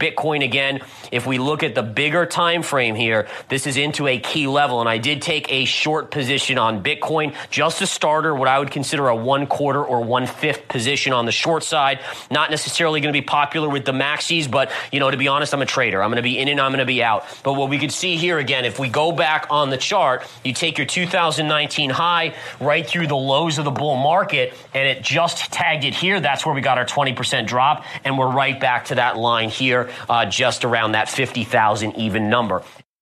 Bitcoin again. If we look at the bigger time frame here, this is into a key level, and I did take a short position on Bitcoin, just a starter, what I would consider a 1/4 or 1/5 position on the short side. Not necessarily going to be popular with the maxis, but to be honest, I'm a trader. I'm going to be in and I'm going to be out. But what we could see here again, if we go back on the chart, you take your 2019 high right through the lows of the bull market, and it just tagged it here. That's where we got our 20% drop, and we're right back to that line here, just around that 50,000 even number.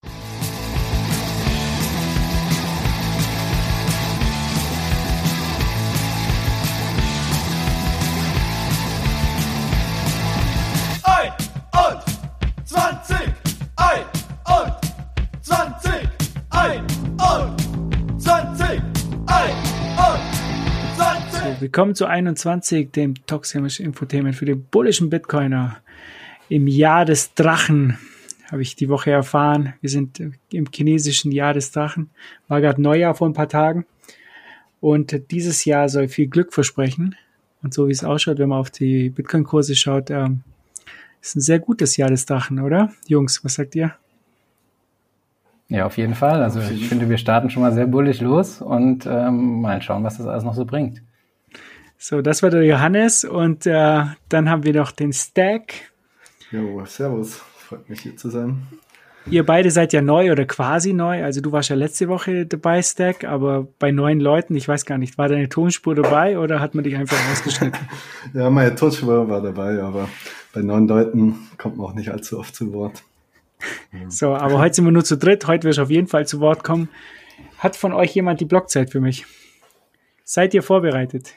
Willkommen zu 21, dem Toxic Infotainment für den bullischen Bitcoiner. Im Jahr des Drachen, habe ich die Woche erfahren. Wir sind im chinesischen Jahr des Drachen. War gerade Neujahr vor ein paar Tagen. Und dieses Jahr soll viel Glück versprechen. Und so wie es ausschaut, wenn man auf die Bitcoin-Kurse schaut, ist ein sehr gutes Jahr des Drachen, oder? Jungs, was sagt ihr? Ja, auf jeden Fall. Also ich finde, wir starten schon mal sehr bullig los und mal schauen, was das alles noch so bringt. So, das war der Johannes und dann haben wir noch den Stack. Jo, servus. Freut mich, hier zu sein. Ihr beide seid ja neu oder quasi neu. Also du warst ja letzte Woche dabei, Stack, aber bei neuen Leuten, ich weiß gar nicht, war deine Tonspur dabei oder hat man dich einfach ausgeschnitten? Ja, meine Tonspur war dabei, aber bei neuen Leuten kommt man auch nicht allzu oft zu Wort. Ja. So, aber heute sind wir nur zu dritt. Heute wirst du auf jeden Fall zu Wort kommen. Hat von euch jemand die Blockzeit für mich? Seid ihr vorbereitet?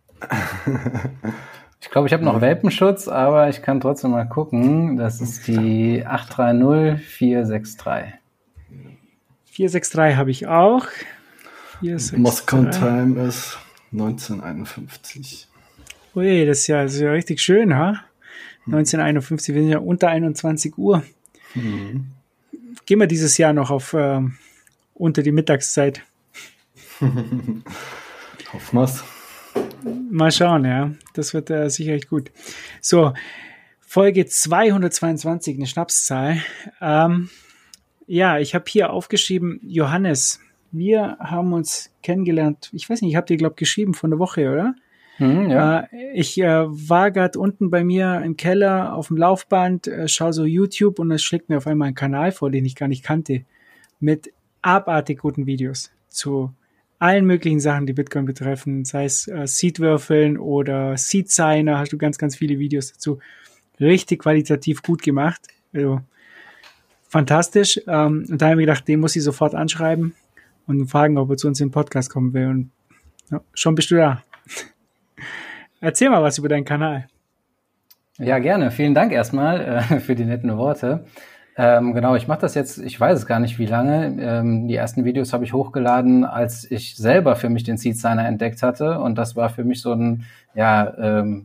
Ich glaube, ich habe noch Welpenschutz, aber ich kann trotzdem mal gucken. Das ist die 830463. 463 habe ich auch. Moskau Time ist 1951. Ui, das ist ja richtig schön, ha? 1951, wir sind ja unter 21 Uhr. Mhm. Gehen wir dieses Jahr noch auf unter die Mittagszeit. Hoffen wir's. Mal schauen, ja. Das wird sicherlich gut. So, Folge 222, eine Schnapszahl. Ja, ich habe hier aufgeschrieben, Johannes, wir haben uns kennengelernt, ich weiß nicht, ich habe dir, glaube ich, geschrieben von der Woche, oder? Ja. Ich war gerade unten bei mir im Keller auf dem Laufband, schaue so YouTube und es schlägt mir auf einmal einen Kanal vor, den ich gar nicht kannte, mit abartig guten Videos zu allen möglichen Sachen, die Bitcoin betreffen, sei es Seed-Würfeln oder Seed-Signer, hast du ganz, ganz viele Videos dazu. Richtig qualitativ gut gemacht. Also, fantastisch. Und da habe ich mir gedacht, den muss ich sofort anschreiben und fragen, ob er zu uns in den Podcast kommen will. Und ja, schon bist du da. Erzähl mal was über deinen Kanal. Ja, gerne. Vielen Dank erstmal für die netten Worte. Genau, ich mache das jetzt, ich weiß es gar nicht wie lange. Die ersten Videos habe ich hochgeladen, als ich selber für mich den Seed Signer entdeckt hatte. Und das war für mich so ein, eine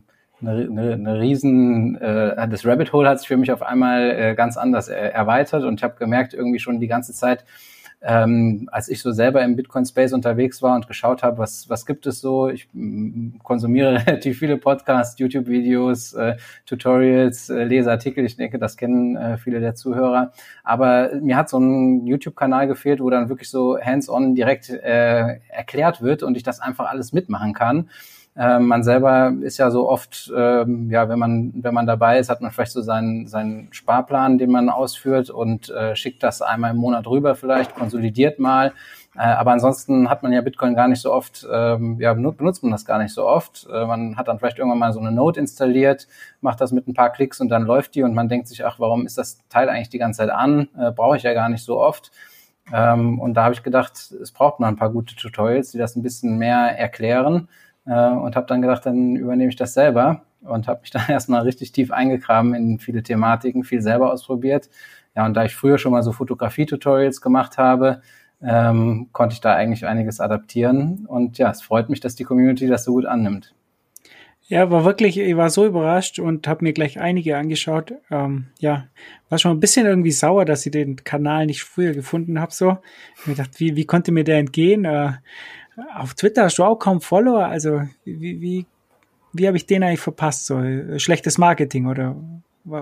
riesen, das Rabbit Hole hat sich für mich auf einmal ganz anders erweitert. Und ich habe gemerkt, irgendwie schon die ganze Zeit, als ich so selber im Bitcoin-Space unterwegs war und geschaut habe, was gibt es so. Ich konsumiere relativ viele Podcasts, YouTube-Videos, Tutorials, lese Artikel. Ich denke, das kennen viele der Zuhörer. Aber mir hat so ein YouTube-Kanal gefehlt, wo dann wirklich so hands-on direkt erklärt wird und ich das einfach alles mitmachen kann. Man selber ist ja so oft, wenn man dabei ist, hat man vielleicht so seinen Sparplan, den man ausführt und schickt das einmal im Monat rüber vielleicht, konsolidiert mal. Aber ansonsten hat man ja Bitcoin gar nicht so oft, benutzt man das gar nicht so oft. Man hat dann vielleicht irgendwann mal so eine Node installiert, macht das mit ein paar Klicks und dann läuft die und man denkt sich, ach, warum ist das Teil eigentlich die ganze Zeit an? Brauche ich ja gar nicht so oft. Und da habe ich gedacht, es braucht mal ein paar gute Tutorials, die das ein bisschen mehr erklären. Und habe dann gedacht, dann übernehme ich das selber und habe mich dann erstmal richtig tief eingegraben in viele Thematiken, viel selber ausprobiert. Ja, und da ich früher schon mal so Fotografie-Tutorials gemacht habe, konnte ich da eigentlich einiges adaptieren. Und ja, es freut mich, dass die Community das so gut annimmt. Ja, ich war so überrascht und habe mir gleich einige angeschaut. War schon ein bisschen irgendwie sauer, dass ich den Kanal nicht früher gefunden habe. So, ich mir gedacht, wie konnte mir der entgehen? Auf Twitter hast du auch kaum Follower, also wie habe ich den eigentlich verpasst? So schlechtes Marketing oder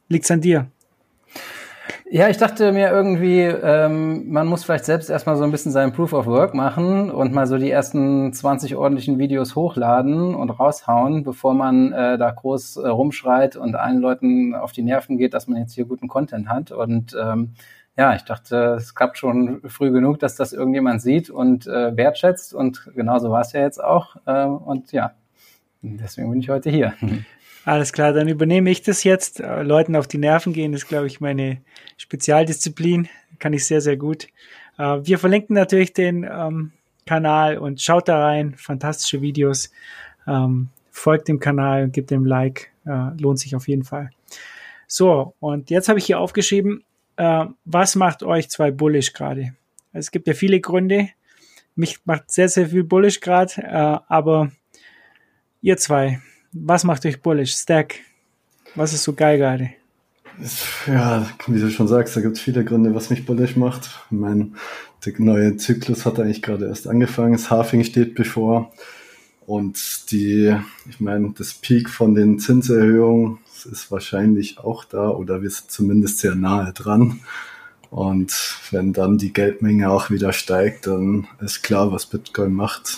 liegt's an dir? Ja, ich dachte mir irgendwie, man muss vielleicht selbst erstmal so ein bisschen seinen Proof of Work machen und mal so die ersten 20 ordentlichen Videos hochladen und raushauen, bevor man da groß rumschreit und allen Leuten auf die Nerven geht, dass man jetzt hier guten Content hat. Und ja, ich dachte, es klappt schon früh genug, dass das irgendjemand sieht und wertschätzt. Und genauso war es ja jetzt auch. Und ja, deswegen bin ich heute hier. Alles klar, dann übernehme ich das jetzt. Leuten auf die Nerven gehen ist, glaube ich, meine Spezialdisziplin. Kann ich sehr, sehr gut. Wir verlinken natürlich den Kanal und schaut da rein. Fantastische Videos. Folgt dem Kanal und gebt dem Like. Lohnt sich auf jeden Fall. So, und jetzt habe ich hier aufgeschrieben, was macht euch zwei bullish gerade? Es gibt ja viele Gründe. Mich macht sehr, sehr viel bullish gerade, aber ihr zwei, was macht euch bullish? Stack, was ist so geil gerade? Ja, wie du schon sagst, da gibt es viele Gründe, was mich bullish macht. Der neue Zyklus hat eigentlich gerade erst angefangen. Das Halving steht bevor. Und das Peak von den Zinserhöhungen ist wahrscheinlich auch da oder wir sind zumindest sehr nahe dran. Und wenn dann die Geldmenge auch wieder steigt, dann ist klar, was Bitcoin macht.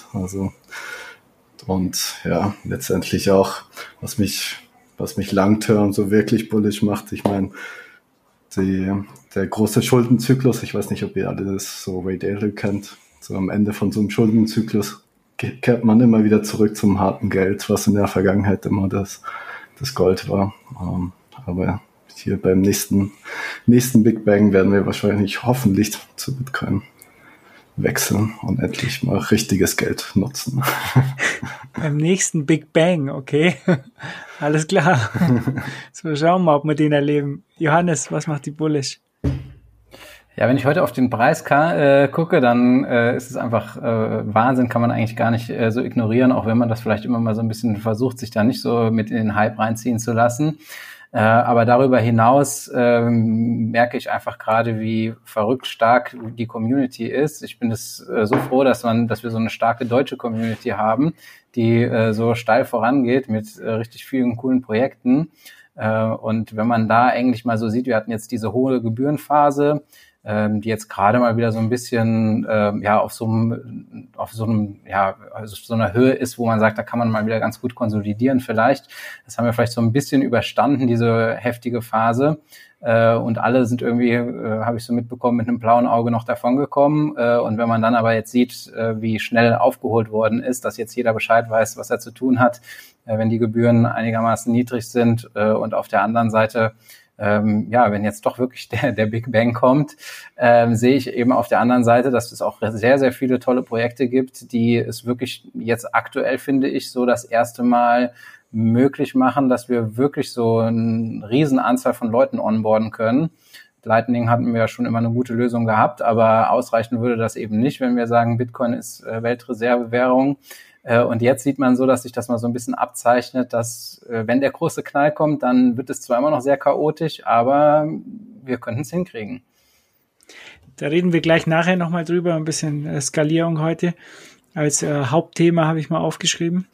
Und ja, letztendlich auch, was mich long-term so wirklich bullish macht. Ich meine, der große Schuldenzyklus, ich weiß nicht, ob ihr alle das so Ray Dalio kennt, so am Ende von so einem Schuldenzyklus kehrt man immer wieder zurück zum harten Geld, was in der Vergangenheit immer das Gold war. Aber hier beim nächsten Big Bang werden wir wahrscheinlich hoffentlich zu Bitcoin wechseln und endlich mal richtiges Geld nutzen. Beim nächsten Big Bang, okay. Alles klar. So, schauen wir mal, ob wir den erleben. Johannes, was macht die bullish? Ja, wenn ich heute auf den Preis gucke, dann ist es einfach Wahnsinn, kann man eigentlich gar nicht so ignorieren, auch wenn man das vielleicht immer mal so ein bisschen versucht, sich da nicht so mit in den Hype reinziehen zu lassen. Aber darüber hinaus merke ich einfach gerade, wie verrückt stark die Community ist. Ich bin so froh, dass wir so eine starke deutsche Community haben, die so steil vorangeht mit richtig vielen coolen Projekten. Und wenn man da eigentlich mal so sieht, wir hatten jetzt diese hohe Gebührenphase, die jetzt gerade mal wieder so ein bisschen auf so einer Höhe ist, wo man sagt, da kann man mal wieder ganz gut konsolidieren vielleicht. Das haben wir vielleicht so ein bisschen überstanden, diese heftige Phase. Und alle sind irgendwie, habe ich so mitbekommen, mit einem blauen Auge noch davongekommen. Und wenn man dann aber jetzt sieht, wie schnell aufgeholt worden ist, dass jetzt jeder Bescheid weiß, was er zu tun hat, wenn die Gebühren einigermaßen niedrig sind und auf der anderen Seite wenn jetzt doch wirklich der Big Bang kommt, sehe ich eben auf der anderen Seite, dass es auch sehr, sehr viele tolle Projekte gibt, die es wirklich jetzt aktuell, finde ich, so das erste Mal möglich machen, dass wir wirklich so eine Riesenanzahl von Leuten onboarden können. Lightning hatten wir ja schon immer eine gute Lösung gehabt, aber ausreichen würde das eben nicht, wenn wir sagen, Bitcoin ist Weltreservewährung. Und jetzt sieht man so, dass sich das mal so ein bisschen abzeichnet, dass wenn der große Knall kommt, dann wird es zwar immer noch sehr chaotisch, aber wir könnten es hinkriegen. Da reden wir gleich nachher nochmal drüber, ein bisschen Skalierung heute. Als Hauptthema habe ich mal aufgeschrieben.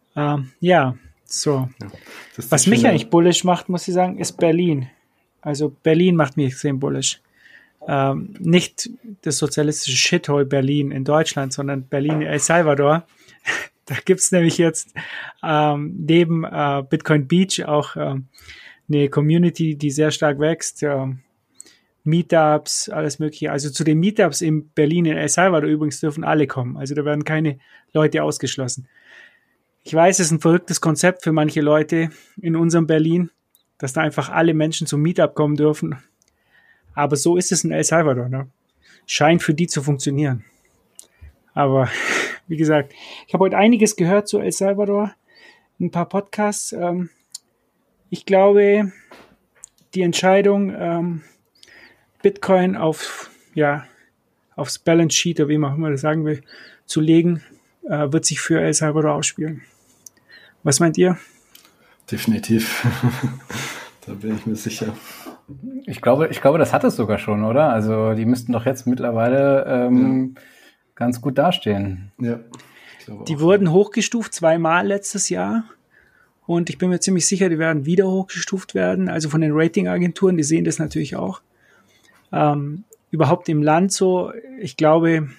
Was mich eigentlich bullish macht, muss ich sagen, ist Berlin. Also Berlin macht mich extrem bullish. Nicht das sozialistische Shithole Berlin in Deutschland, sondern Berlin, El Salvador. Da gibt's nämlich jetzt neben Bitcoin Beach auch eine Community, die sehr stark wächst. Meetups, alles mögliche. Also zu den Meetups in Berlin, in El Salvador übrigens dürfen alle kommen. Also da werden keine Leute ausgeschlossen. Ich weiß, es ist ein verrücktes Konzept für manche Leute in unserem Berlin, dass da einfach alle Menschen zum Meetup kommen dürfen. Aber so ist es in El Salvador. Ne? Scheint für die zu funktionieren. Aber wie gesagt, ich habe heute einiges gehört zu El Salvador, ein paar Podcasts. Ich glaube, die Entscheidung, Bitcoin aufs Balance Sheet, oder wie man auch immer das sagen will, zu legen, wird sich für El Salvador ausspielen. Was meint ihr? Definitiv. Da bin ich mir sicher. Ich glaube, das hat es sogar schon, oder? Also die müssten doch jetzt mittlerweile ganz gut dastehen. Ja. Die wurden hochgestuft 2-mal letztes Jahr Und ich bin mir ziemlich sicher, die werden wieder hochgestuft werden. Also von den Ratingagenturen, die sehen das natürlich auch. Überhaupt im Land so, ich glaube,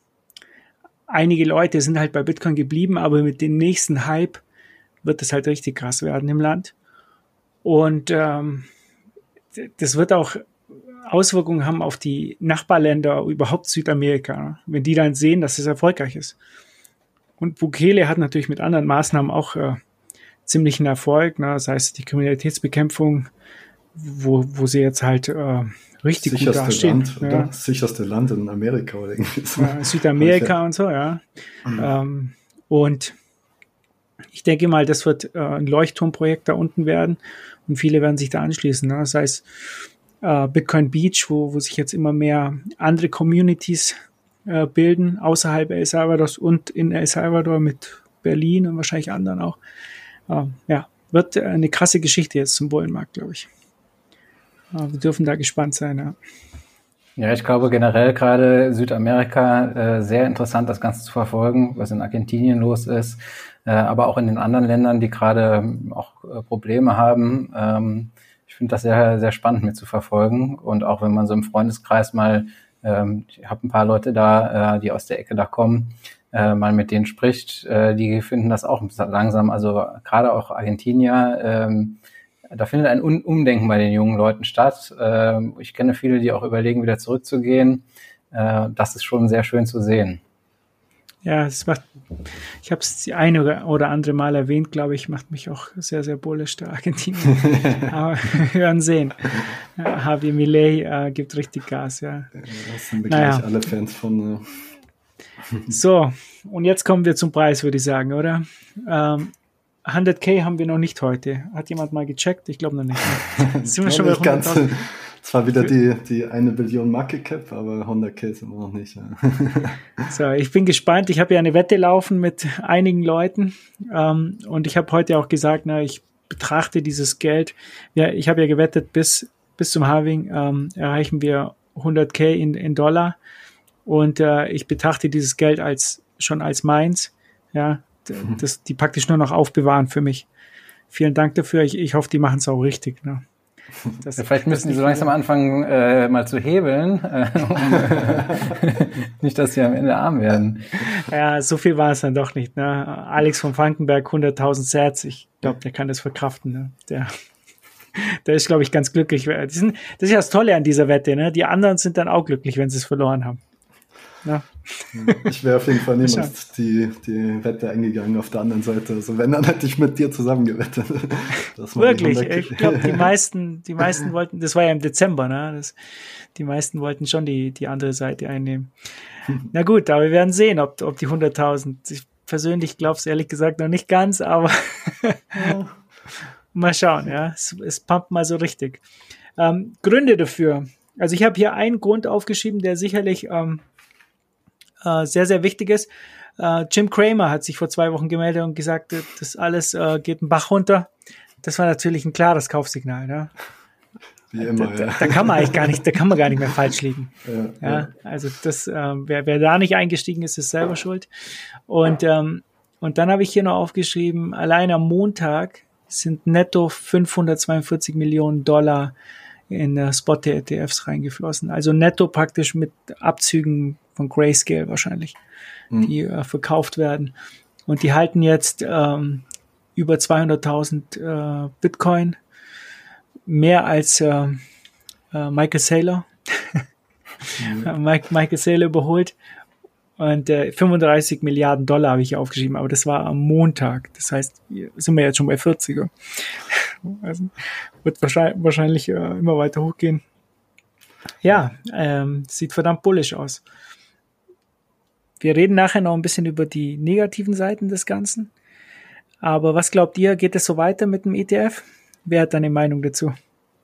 einige Leute sind halt bei Bitcoin geblieben, aber mit dem nächsten Hype wird es halt richtig krass werden im Land. Und das wird auch Auswirkungen haben auf die Nachbarländer, überhaupt Südamerika, wenn die dann sehen, dass es erfolgreich ist. Und Bukele hat natürlich mit anderen Maßnahmen auch ziemlichen Erfolg, ne? Das heißt, die Kriminalitätsbekämpfung, wo sie jetzt halt richtig sicherste gut dastehen. Land, oder? Ja. Das sicherste Land in Amerika oder irgendwie so. Ja, Südamerika und so, ja. Und ich denke mal, das wird ein Leuchtturmprojekt da unten werden und viele werden sich da anschließen. Ne? Das heißt, Bitcoin Beach, wo sich jetzt immer mehr andere Communities bilden, außerhalb El Salvadors und in El Salvador mit Berlin und wahrscheinlich anderen auch. Ja, wird eine krasse Geschichte jetzt zum Bullenmarkt, glaube ich. Wir dürfen da gespannt sein. Ja. Ja, ich glaube generell gerade Südamerika sehr interessant, das Ganze zu verfolgen, was in Argentinien los ist, aber auch in den anderen Ländern, die gerade auch Probleme haben. Ich finde das sehr, sehr spannend mit zu verfolgen. Und auch wenn man so im Freundeskreis mal, ich habe ein paar Leute da, die aus der Ecke da kommen, mal mit denen spricht, die finden das auch langsam, also gerade auch Argentinier, da findet ein Umdenken bei den jungen Leuten statt. Ich kenne viele, die auch überlegen, wieder zurückzugehen. Das ist schon sehr schön zu sehen. Ja, ich habe es die eine oder andere Mal erwähnt, glaube ich, macht mich auch sehr, sehr bullisch, der Argentinien. Aber wir werden sehen. Javier Milei gibt richtig Gas, ja. Das sind wirklich alle Fans von. So, und jetzt kommen wir zum Preis, würde ich sagen, oder? 100k haben wir noch nicht heute. Hat jemand mal gecheckt? Ich glaube noch nicht. Sind wir schon bei 100.000? Zwar wieder die 1 Billion Market Cap, aber 100k sind wir noch nicht. Ja. So, ich bin gespannt. Ich habe ja eine Wette laufen mit einigen Leuten und ich habe heute auch gesagt, ich betrachte dieses Geld. Ja, ich habe ja gewettet, bis zum Halving erreichen wir 100k in Dollar und ich betrachte dieses Geld schon als meins. Ja, die praktisch nur noch aufbewahren für mich. Vielen Dank dafür. Ich hoffe, die machen es auch richtig. Ne? Vielleicht müssen die so langsam anfangen, mal zu hebeln, nicht, dass sie am Ende arm werden. Ja, so viel war es dann doch nicht. Ne? Alex von Frankenberg, 100.000 Sats, ich glaube, der kann das verkraften. Ne? Der ist, glaube ich, ganz glücklich. Das ist ja das Tolle an dieser Wette. Ne? Die anderen sind dann auch glücklich, wenn sie es verloren haben. Ja. Ich wäre auf jeden Fall niemals die Wette eingegangen auf der anderen Seite. Also wenn, dann hätte ich mit dir zusammen gewettet. Wirklich, ich glaube, die meisten wollten, das war ja im Dezember, ne? Die meisten wollten schon die andere Seite einnehmen. Na gut, aber wir werden sehen, ob die 100.000, ich persönlich glaube es ehrlich gesagt noch nicht ganz, aber mal schauen, ja, es pumpt mal so richtig. Gründe dafür. Also ich habe hier einen Grund aufgeschrieben, der sicherlich sehr, sehr wichtig ist. Jim Cramer hat sich vor 2 Wochen gemeldet und gesagt, das alles geht einen Bach runter. Das war natürlich ein klares Kaufsignal. Ne? Wie immer, da kann man gar nicht mehr falsch liegen. Ja. Also das, wer da nicht eingestiegen ist, ist selber schuld. Und dann habe ich hier noch aufgeschrieben, allein am Montag sind netto 542 Millionen Dollar in Spot-ETFs reingeflossen. Also netto praktisch mit Abzügen von Grayscale wahrscheinlich, die verkauft werden. Und die halten jetzt über 200.000 Bitcoin, mehr als Michael Saylor. Michael Saylor überholt. Und 35 Milliarden Dollar habe ich hier aufgeschrieben, aber das war am Montag. Das heißt, sind wir jetzt schon bei 40er. Also wird wahrscheinlich immer weiter hochgehen. Ja, sieht verdammt bullish aus. Wir reden nachher noch ein bisschen über die negativen Seiten des Ganzen. Aber was glaubt ihr, geht es so weiter mit dem ETF? Wer hat eine Meinung dazu?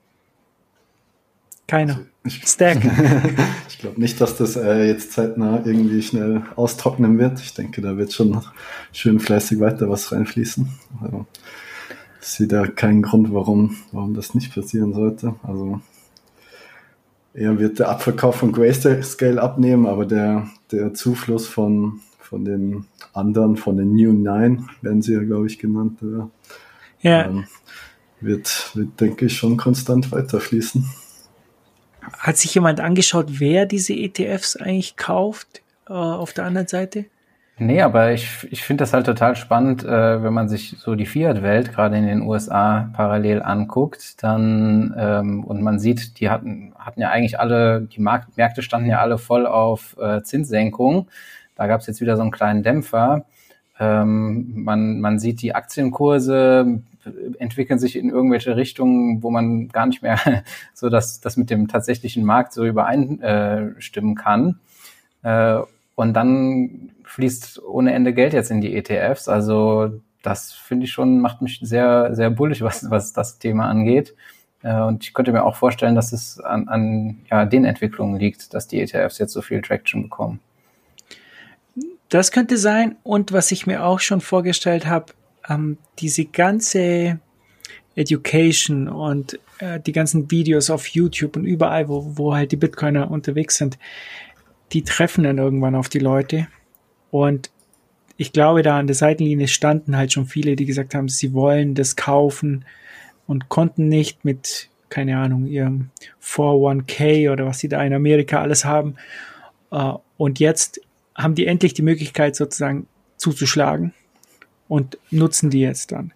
Keiner. Stack. Ich glaube nicht, dass das jetzt zeitnah irgendwie schnell austrocknen wird. Ich denke, da wird schon schön fleißig weiter was reinfließen. Also, ich sehe da keinen Grund, warum das nicht passieren sollte. Also eher wird der Abverkauf von Grayscale abnehmen, aber der Zufluss von den anderen, von den New Nine, werden sie ja, glaube ich, genannt. Oder? Ja. Wird, denke ich, schon konstant weiterfließen. Hat sich jemand angeschaut, wer diese ETFs eigentlich kauft auf der anderen Seite? Nee, aber ich finde das halt total spannend, wenn man sich so die Fiat-Welt gerade in den USA parallel anguckt, dann und man sieht, die hatten ja eigentlich alle, die Märkte standen ja alle voll auf Zinssenkung. Da gab es jetzt wieder so einen kleinen Dämpfer. Man sieht, die Aktienkurse entwickeln sich in irgendwelche Richtungen, wo man gar nicht mehr so das mit dem tatsächlichen Markt so übereinstimmen kann. Und dann fließt ohne Ende Geld jetzt in die ETFs. Also das finde ich schon, macht mich sehr, sehr bullisch, was das Thema angeht. Und ich könnte mir auch vorstellen, dass es an den Entwicklungen liegt, dass die ETFs jetzt so viel Traction bekommen. Das könnte sein. Und was ich mir auch schon vorgestellt habe, diese ganze Education und die ganzen Videos auf YouTube und überall, wo halt die Bitcoiner unterwegs sind, die treffen dann irgendwann auf die Leute. Und ich glaube, da an der Seitenlinie standen halt schon viele, die gesagt haben, sie wollen das kaufen und konnten nicht mit, keine Ahnung, ihrem 401k oder was sie da in Amerika alles haben. Und jetzt haben die endlich die Möglichkeit sozusagen zuzuschlagen und nutzen die jetzt dann.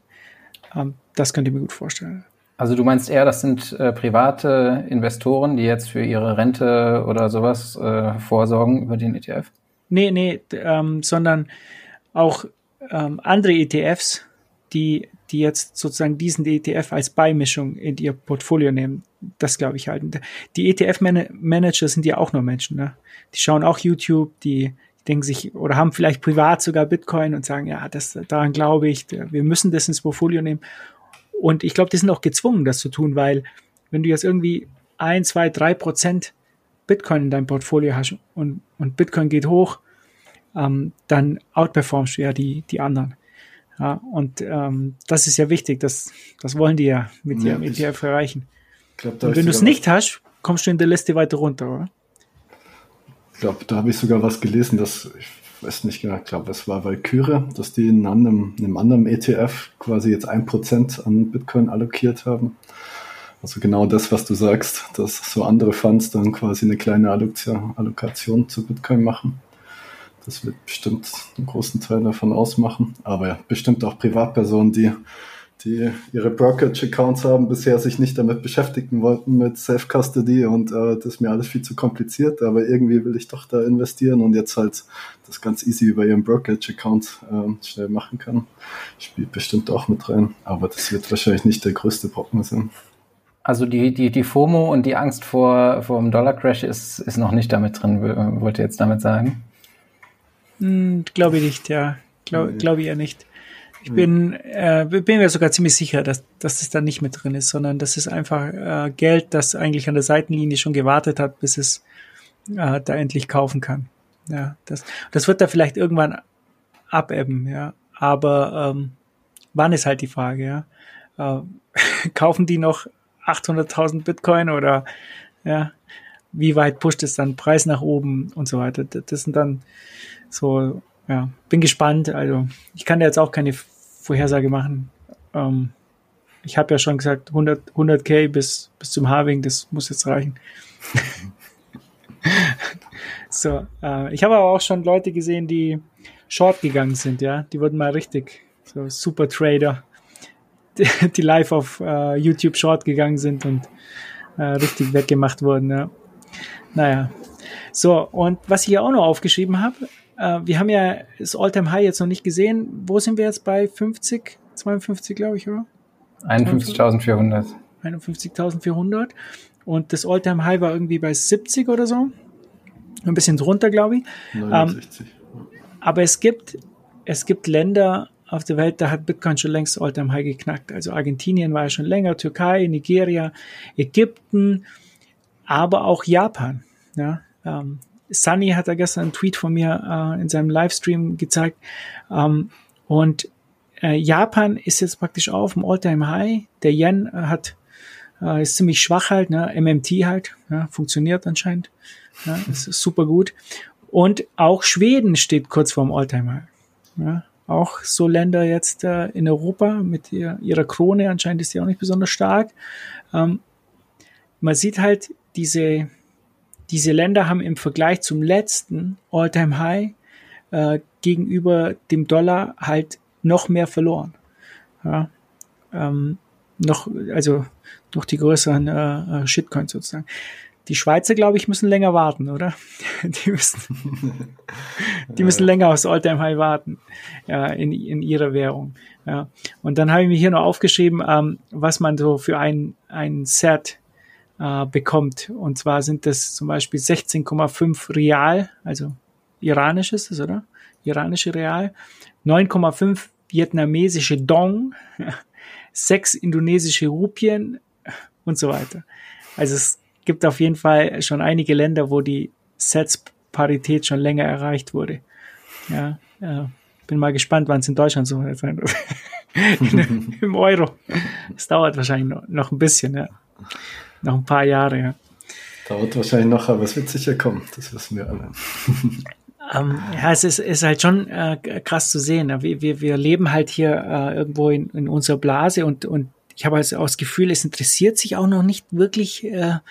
Das könnt ihr mir gut vorstellen. Also du meinst eher, das sind private Investoren, die jetzt für ihre Rente oder sowas vorsorgen über den ETF? Nee, sondern auch andere ETFs, die jetzt sozusagen diesen ETF als Beimischung in ihr Portfolio nehmen. Das glaube ich halt. Die ETF-Manager sind ja auch nur Menschen. Ne? Die schauen auch YouTube, die denken sich oder haben vielleicht privat sogar Bitcoin und sagen, ja, daran glaube ich, wir müssen das ins Portfolio nehmen. Und ich glaube, die sind auch gezwungen, das zu tun, weil wenn du jetzt irgendwie 1, 2, 3% Bitcoin in deinem Portfolio hast und Bitcoin geht hoch, dann outperformst du ja die anderen. Ja, und das ist ja wichtig, das wollen die ja mit ihrem ETF erreichen. Glaub, und wenn du es nicht hast, kommst du in der Liste weiter runter, oder? Ich glaube, da habe ich sogar was gelesen, ich weiß nicht genau, ich glaube, es war Valkyrie, dass die in einem anderen ETF quasi jetzt 1% an Bitcoin allokiert haben. Also genau das, was du sagst, dass so andere Funds dann quasi eine kleine Allokation zu Bitcoin machen. Das wird bestimmt einen großen Teil davon ausmachen. Aber ja, bestimmt auch Privatpersonen, die ihre Brokerage-Accounts haben, bisher sich nicht damit beschäftigen wollten mit Self-Custody und das ist mir alles viel zu kompliziert, aber irgendwie will ich doch da investieren und jetzt halt das ganz easy über ihren Brokerage-Account schnell machen kann. Spielt bestimmt auch mit rein, aber das wird wahrscheinlich nicht der größte Brocken sein. Also die FOMO und die Angst vor dem Dollar-Crash ist noch nicht damit drin, wollte jetzt damit sagen? Glaube ich nicht, ja. Glaube ich eher nicht. Ich bin mir sogar ziemlich sicher, dass das da nicht mit drin ist, sondern das ist einfach Geld, das eigentlich an der Seitenlinie schon gewartet hat, bis es da endlich kaufen kann. Ja, das wird da vielleicht irgendwann abebben, ja. Aber wann ist halt die Frage, ja. Kaufen die noch 800.000 Bitcoin oder ja, wie weit pusht es dann Preis nach oben und so weiter. Das sind dann so, ja, bin gespannt. Also ich kann da jetzt auch keine Vorhersage machen. Ich habe ja schon gesagt, 100k bis zum Halving, das muss jetzt reichen. So, ich habe aber auch schon Leute gesehen, die short gegangen sind, ja. Die wurden mal richtig so Super Trader, die live auf YouTube short gegangen sind und richtig weggemacht wurden, ja. Naja. So, und was ich hier auch noch aufgeschrieben habe, wir haben ja das All-Time-High jetzt noch nicht gesehen. Wo sind wir jetzt bei 50, 52, glaube ich, oder? 51.400. 51.400. Und das All-Time-High war irgendwie bei 70 oder so. Ein bisschen drunter, glaube ich. 69. Aber es gibt Länder auf der Welt, da hat Bitcoin schon längst All-Time-High geknackt. Also Argentinien war ja schon länger, Türkei, Nigeria, Ägypten, aber auch Japan. Ja, Sunny hat da gestern einen Tweet von mir in seinem Livestream gezeigt. Und Japan ist jetzt praktisch auf dem All-Time-High. Der Yen ist ziemlich schwach halt, ne? MMT halt, ja, funktioniert anscheinend. Ja, ist super gut. Und auch Schweden steht kurz vorm All-Time-High. Ja? auch so Länder jetzt in Europa mit ihrer Krone. Anscheinend ist die auch nicht besonders stark. Man sieht halt, diese Länder haben im Vergleich zum letzten All-Time-High gegenüber dem Dollar halt noch mehr verloren. Ja, noch die größeren Shitcoins sozusagen. Die Schweizer, glaube ich, müssen länger warten, oder? Die müssen länger aufs All-Time-High warten, ja, in ihrer Währung. Ja. Und dann habe ich mir hier noch aufgeschrieben, was man so für ein Set bekommt. Und zwar sind das zum Beispiel 16,5 Rial, also iranisch ist das, oder? Iranische Rial, 9,5 vietnamesische Dong, 6 indonesische Rupien und so weiter. Also es gibt auf jeden Fall schon einige Länder, wo die Sets-Parität schon länger erreicht wurde. Ja, bin mal gespannt, wann es in Deutschland so sein wird. Im Euro. Es dauert wahrscheinlich noch ein bisschen, ja. Noch ein paar Jahre, ja. Dauert wahrscheinlich noch, aber es wird sicher kommen. Das wissen wir alle. Ja, es ist halt schon krass zu sehen. Wir leben halt hier irgendwo in unserer Blase und ich habe also auch das Gefühl, es interessiert sich auch noch nicht wirklich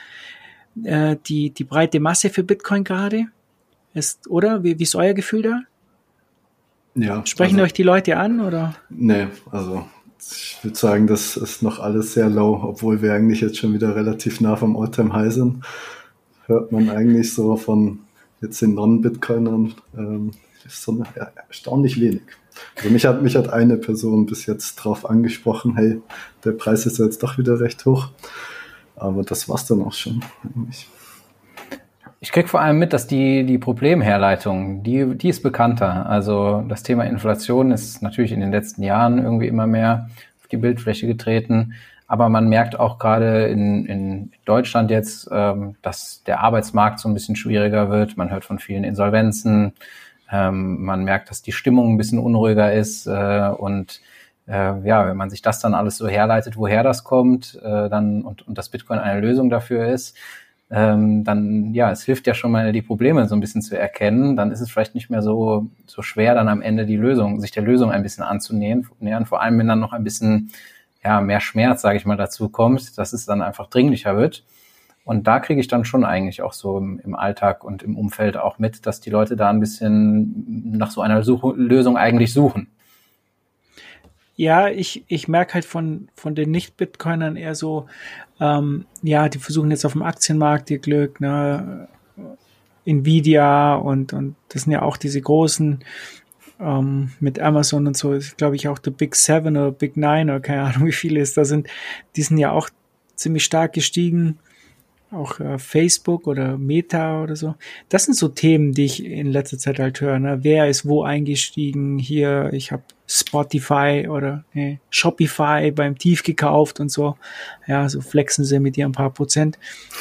die breite Masse für Bitcoin gerade. Oder? Wie ist euer Gefühl da? Ja. Sprechen euch die Leute an, oder? Nee, also ich würde sagen, das ist noch alles sehr low, obwohl wir eigentlich jetzt schon wieder relativ nah vom All-Time-High sind. Hört man eigentlich so von jetzt den Non-Bitcoinern so erstaunlich wenig. Also mich hat eine Person bis jetzt drauf angesprochen, hey, der Preis ist jetzt doch wieder recht hoch. Aber das war's dann auch schon eigentlich. Ich kriege vor allem mit, dass die Problemherleitung, die ist bekannter. Also das Thema Inflation ist natürlich in den letzten Jahren irgendwie immer mehr auf die Bildfläche getreten. Aber man merkt auch gerade in Deutschland jetzt, dass der Arbeitsmarkt so ein bisschen schwieriger wird. Man hört von vielen Insolvenzen. Man merkt, dass die Stimmung ein bisschen unruhiger ist. Und wenn man sich das dann alles so herleitet, woher das kommt, und das Bitcoin eine Lösung dafür ist, dann, es hilft ja schon mal, die Probleme so ein bisschen zu erkennen. Dann ist es vielleicht nicht mehr so schwer, dann am Ende sich der Lösung ein bisschen anzunähern. Vor allem, wenn dann noch ein bisschen mehr Schmerz, sage ich mal, dazu kommt, dass es dann einfach dringlicher wird. Und da kriege ich dann schon eigentlich auch so im Alltag und im Umfeld auch mit, dass die Leute da ein bisschen nach so einer Lösung eigentlich suchen. Ja, ich merke halt von den Nicht-Bitcoinern eher so, die versuchen jetzt auf dem Aktienmarkt ihr Glück, ne, Nvidia und das sind ja auch diese großen mit Amazon und so, ist glaube ich auch der Big Seven oder Big Nine oder keine Ahnung wie viele es da sind, die sind ja auch ziemlich stark gestiegen, auch Facebook oder Meta oder so. Das sind so Themen, die ich in letzter Zeit halt höre, ne? Wer ist wo eingestiegen, hier, ich habe Spotify oder Shopify beim Tief gekauft und so. Ja, so flexen sie mit ihren paar Prozent.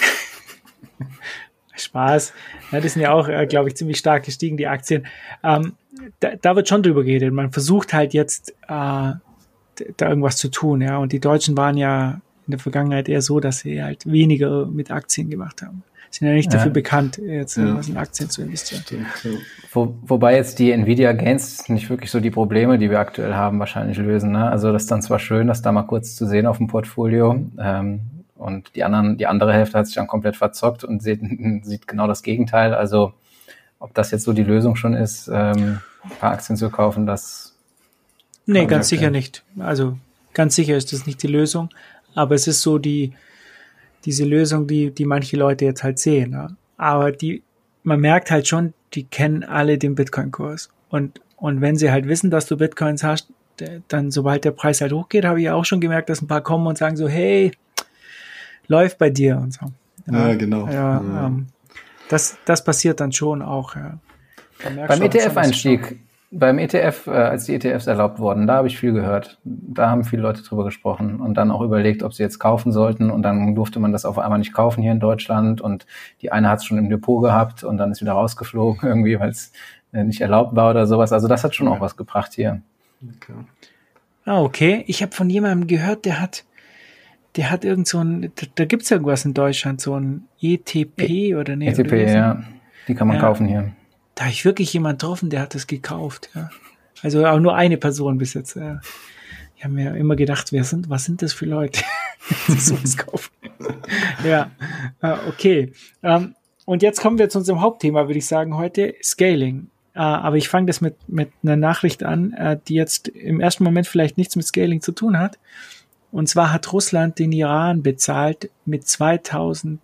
Spaß. Ja, die sind ja auch, glaube ich, ziemlich stark gestiegen, die Aktien. Da wird schon drüber geredet. Man versucht halt jetzt, da irgendwas zu tun, ja. Und die Deutschen waren ja in der Vergangenheit eher so, dass sie halt weniger mit Aktien gemacht haben. Sind ja nicht dafür bekannt, jetzt was in Aktien zu investieren. Stimmt, ja. Wobei jetzt die Nvidia Gains nicht wirklich so die Probleme, die wir aktuell haben, wahrscheinlich lösen. Ne? Also das ist dann zwar schön, das da mal kurz zu sehen auf dem Portfolio, und die andere Hälfte hat sich dann komplett verzockt und sieht genau das Gegenteil. Also ob das jetzt so die Lösung schon ist, ein paar Aktien zu kaufen, das... Nee, ganz sicher nicht. Also ganz sicher ist das nicht die Lösung. Aber es ist so diese Lösung, die manche Leute jetzt halt sehen. Ja. Aber man merkt halt schon, die kennen alle den Bitcoin-Kurs. Und wenn sie halt wissen, dass du Bitcoins hast, dann sobald der Preis halt hochgeht, habe ich auch schon gemerkt, dass ein paar kommen und sagen so, hey, läuft bei dir und so. Ja, genau. Ja. Das passiert dann schon auch. Ja. Beim ETF-Einstieg, als die ETFs erlaubt wurden, da habe ich viel gehört. Da haben viele Leute drüber gesprochen und dann auch überlegt, ob sie jetzt kaufen sollten. Und dann durfte man das auf einmal nicht kaufen hier in Deutschland. Und die eine hat es schon im Depot gehabt und dann ist wieder rausgeflogen irgendwie, weil es nicht erlaubt war oder sowas. Also das hat schon auch was gebracht hier. Okay. Okay. Ich habe von jemandem gehört, der hat irgend so ein, da gibt's irgendwas in Deutschland, so ein ETP oder ne? ETP, ja. Die kann man kaufen hier. Da habe ich wirklich jemanden getroffen, der hat das gekauft, ja. Also auch nur eine Person bis jetzt. Ich habe mir immer gedacht, was sind das für Leute, die sowas kaufen? Ja, okay. Und jetzt kommen wir zu unserem Hauptthema, würde ich sagen, heute, Scaling. Aber ich fange das mit einer Nachricht an, die jetzt im ersten Moment vielleicht nichts mit Scaling zu tun hat. Und zwar hat Russland den Iran bezahlt mit 2 Tonnen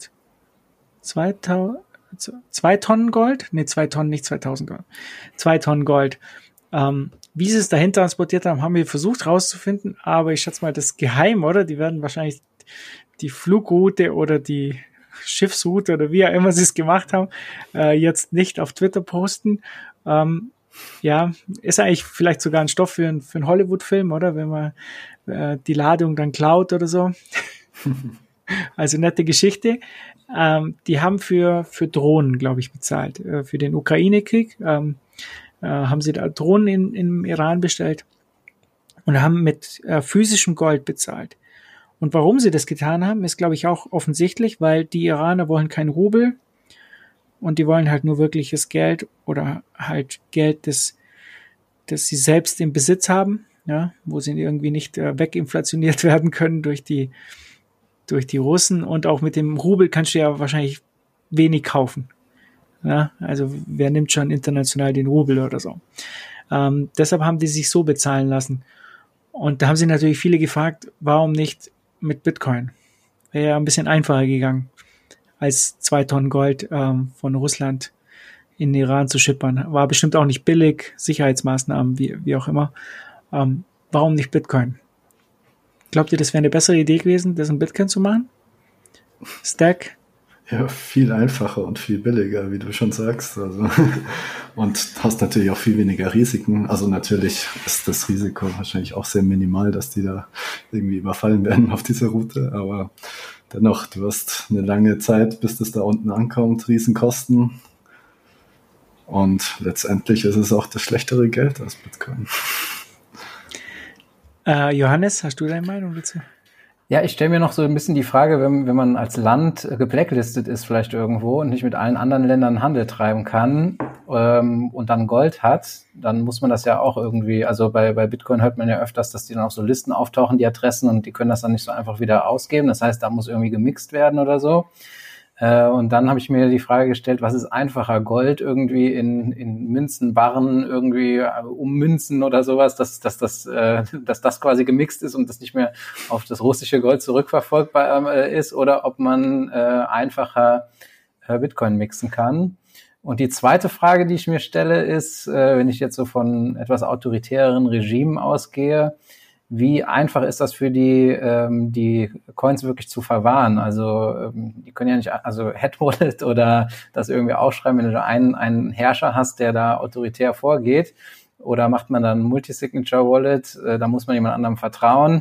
Gold? Nee, 2 Tonnen, nicht 2000 Gold. 2 Tonnen Gold. Wie sie es dahin transportiert haben wir versucht rauszufinden, aber ich schätze mal, das ist geheim, oder? Die werden wahrscheinlich die Flugroute oder die Schiffsroute oder wie auch immer sie es gemacht haben, jetzt nicht auf Twitter posten. Ja, ist eigentlich vielleicht sogar ein Stoff für einen Hollywood-Film, oder? Wenn man die Ladung dann klaut oder so. Also nette Geschichte. Die haben für Drohnen, glaube ich, bezahlt. Für den Ukraine-Krieg haben sie da Drohnen im Iran bestellt und haben mit physischem Gold bezahlt. Und warum sie das getan haben, ist, glaube ich, auch offensichtlich, weil die Iraner wollen kein Rubel und die wollen halt nur wirkliches Geld oder halt Geld, das sie selbst im Besitz haben, ja, wo sie irgendwie nicht weginflationiert werden können durch die Russen. Und auch mit dem Rubel kannst du ja wahrscheinlich wenig kaufen. Ja, also wer nimmt schon international den Rubel oder so? Deshalb haben die sich so bezahlen lassen. Und da haben sie natürlich viele gefragt, warum nicht mit Bitcoin? Wäre ja ein bisschen einfacher gegangen, als 2 Tonnen Gold von Russland in den Iran zu schippern. War bestimmt auch nicht billig, Sicherheitsmaßnahmen, wie auch immer. Warum nicht Bitcoin? Glaubt ihr, das wäre eine bessere Idee gewesen, das in Bitcoin zu machen? Stack? Ja, viel einfacher und viel billiger, wie du schon sagst. Also, und hast natürlich auch viel weniger Risiken. Also natürlich ist das Risiko wahrscheinlich auch sehr minimal, dass die da irgendwie überfallen werden auf dieser Route. Aber dennoch, du hast eine lange Zeit, bis das da unten ankommt, Riesenkosten. Und letztendlich ist es auch das schlechtere Geld als Bitcoin. Johannes, hast du deine Meinung dazu? Ja, ich stelle mir noch so ein bisschen die Frage, wenn man als Land geblacklistet ist vielleicht irgendwo und nicht mit allen anderen Ländern Handel treiben kann und dann Gold hat, dann muss man das ja auch irgendwie, also bei Bitcoin hört man ja öfters, dass die dann auf so Listen auftauchen, die Adressen, und die können das dann nicht so einfach wieder ausgeben. Das heißt, da muss irgendwie gemixt werden oder so. Und dann habe ich mir die Frage gestellt, was ist einfacher, Gold irgendwie in Münzen, Barren irgendwie ummünzen oder sowas, dass das quasi gemixt ist und das nicht mehr auf das russische Gold zurückverfolgbar ist, oder ob man einfacher Bitcoin mixen kann. Und die zweite Frage, die ich mir stelle, ist, wenn ich jetzt so von etwas autoritäreren Regimen ausgehe, wie einfach ist das für die Coins wirklich zu verwahren? Also die können ja nicht, also Head-Wallet oder das irgendwie aufschreiben, wenn du einen Herrscher hast, der da autoritär vorgeht, oder macht man dann Multi-Signature-Wallet, da muss man jemand anderem vertrauen.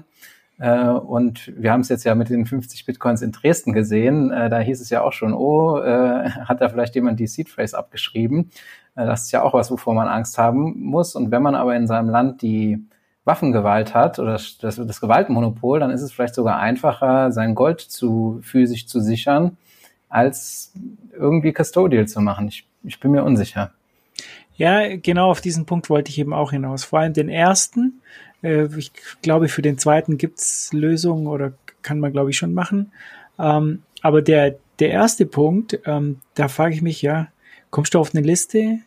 Und wir haben es jetzt ja mit den 50 Bitcoins in Dresden gesehen, da hieß es ja auch schon, hat da vielleicht jemand die Seed-Phrase abgeschrieben? Das ist ja auch was, wovor man Angst haben muss. Und wenn man aber in seinem Land die Waffengewalt hat oder das Gewaltmonopol, dann ist es vielleicht sogar einfacher, sein Gold physisch zu sichern, als irgendwie custodial zu machen. Ich bin mir unsicher. Ja, genau auf diesen Punkt wollte ich eben auch hinaus. Vor allem den ersten. Ich glaube, für den zweiten gibt's Lösungen oder kann man, glaube ich, schon machen. Aber der erste Punkt, da frage ich mich, ja, kommst du auf eine Liste?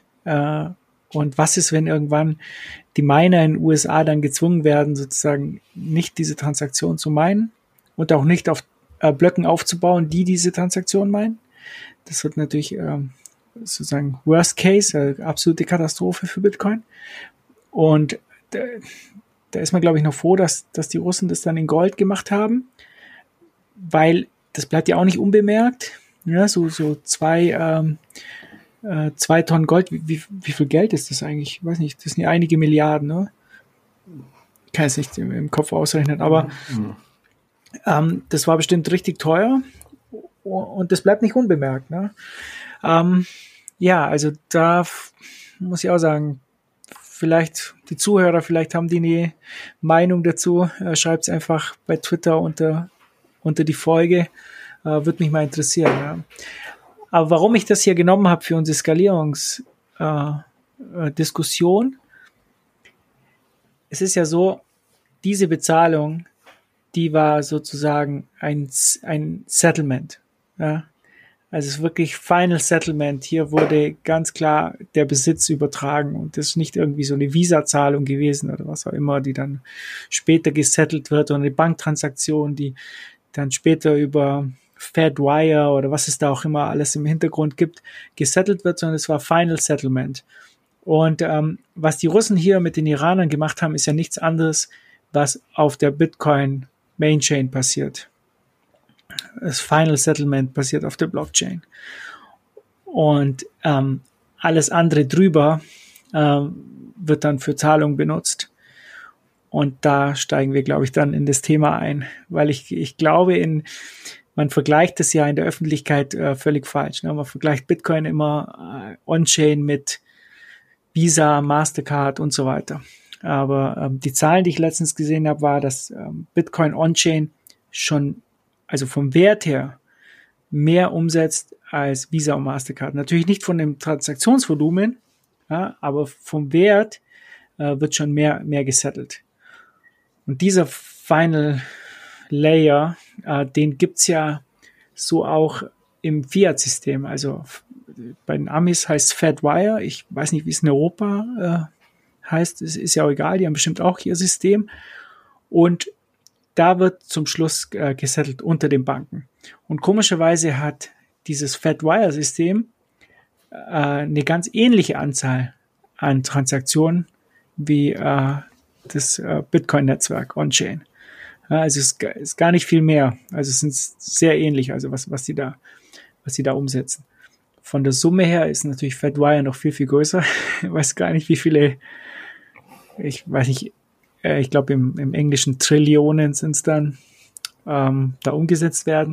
Und was ist, wenn irgendwann die Miner in den USA dann gezwungen werden, sozusagen nicht diese Transaktion zu meinen und auch nicht auf Blöcken aufzubauen, die diese Transaktion meinen? Das wird natürlich sozusagen Worst Case, absolute Katastrophe für Bitcoin. Und da ist man, glaube ich, noch froh, dass die Russen das dann in Gold gemacht haben, weil das bleibt ja auch nicht unbemerkt. Ja, so 2 Tonnen Gold, wie viel Geld ist das eigentlich? Ich weiß nicht, das sind ja einige Milliarden, ne? Kann es nicht im Kopf ausrechnen, aber das war bestimmt richtig teuer und das bleibt nicht unbemerkt, ne? Ja, also da muss ich auch sagen, vielleicht die Zuhörer, vielleicht haben die eine Meinung dazu, schreibt es einfach bei Twitter unter die Folge, würde mich mal interessieren, ja. Aber warum ich das hier genommen habe für unsere Skalierungsdiskussion, es ist ja so, diese Bezahlung, die war sozusagen ein Settlement. Ja? Also es ist wirklich Final Settlement. Hier wurde ganz klar der Besitz übertragen und das ist nicht irgendwie so eine Visa-Zahlung gewesen oder was auch immer, die dann später gesettelt wird oder eine Banktransaktion, die dann später über Fedwire oder was es da auch immer alles im Hintergrund gibt, gesettelt wird, sondern es war Final Settlement. Und was die Russen hier mit den Iranern gemacht haben, ist ja nichts anderes, was auf der Bitcoin Mainchain passiert. Das Final Settlement passiert auf der Blockchain. Und alles andere drüber wird dann für Zahlungen benutzt. Und da steigen wir, glaube ich, dann in das Thema ein, weil ich glaube, man vergleicht das ja in der Öffentlichkeit völlig falsch. Ne? Man vergleicht Bitcoin immer on-chain mit Visa, Mastercard und so weiter. Aber die Zahlen, die ich letztens gesehen habe, war, dass Bitcoin on-chain schon, also vom Wert her, mehr umsetzt als Visa und Mastercard. Natürlich nicht von dem Transaktionsvolumen, ja, aber vom Wert wird schon mehr gesettelt. Und dieser Final Layer, den gibt's ja so auch im Fiat-System. Also bei den Amis heißt Fedwire. Ich weiß nicht, wie es in Europa heißt. Es ist ja auch egal. Die haben bestimmt auch ihr System. Und da wird zum Schluss gesettelt unter den Banken. Und komischerweise hat dieses Fedwire-System eine ganz ähnliche Anzahl an Transaktionen wie das Bitcoin-Netzwerk on-chain. Also es ist gar nicht viel mehr. Also es sind sehr ähnlich, also was die da umsetzen. Von der Summe her ist natürlich Fedwire noch viel, viel größer. Ich weiß gar nicht, wie viele, ich weiß nicht, ich glaube im Englischen Trillionen sind es dann, da umgesetzt werden.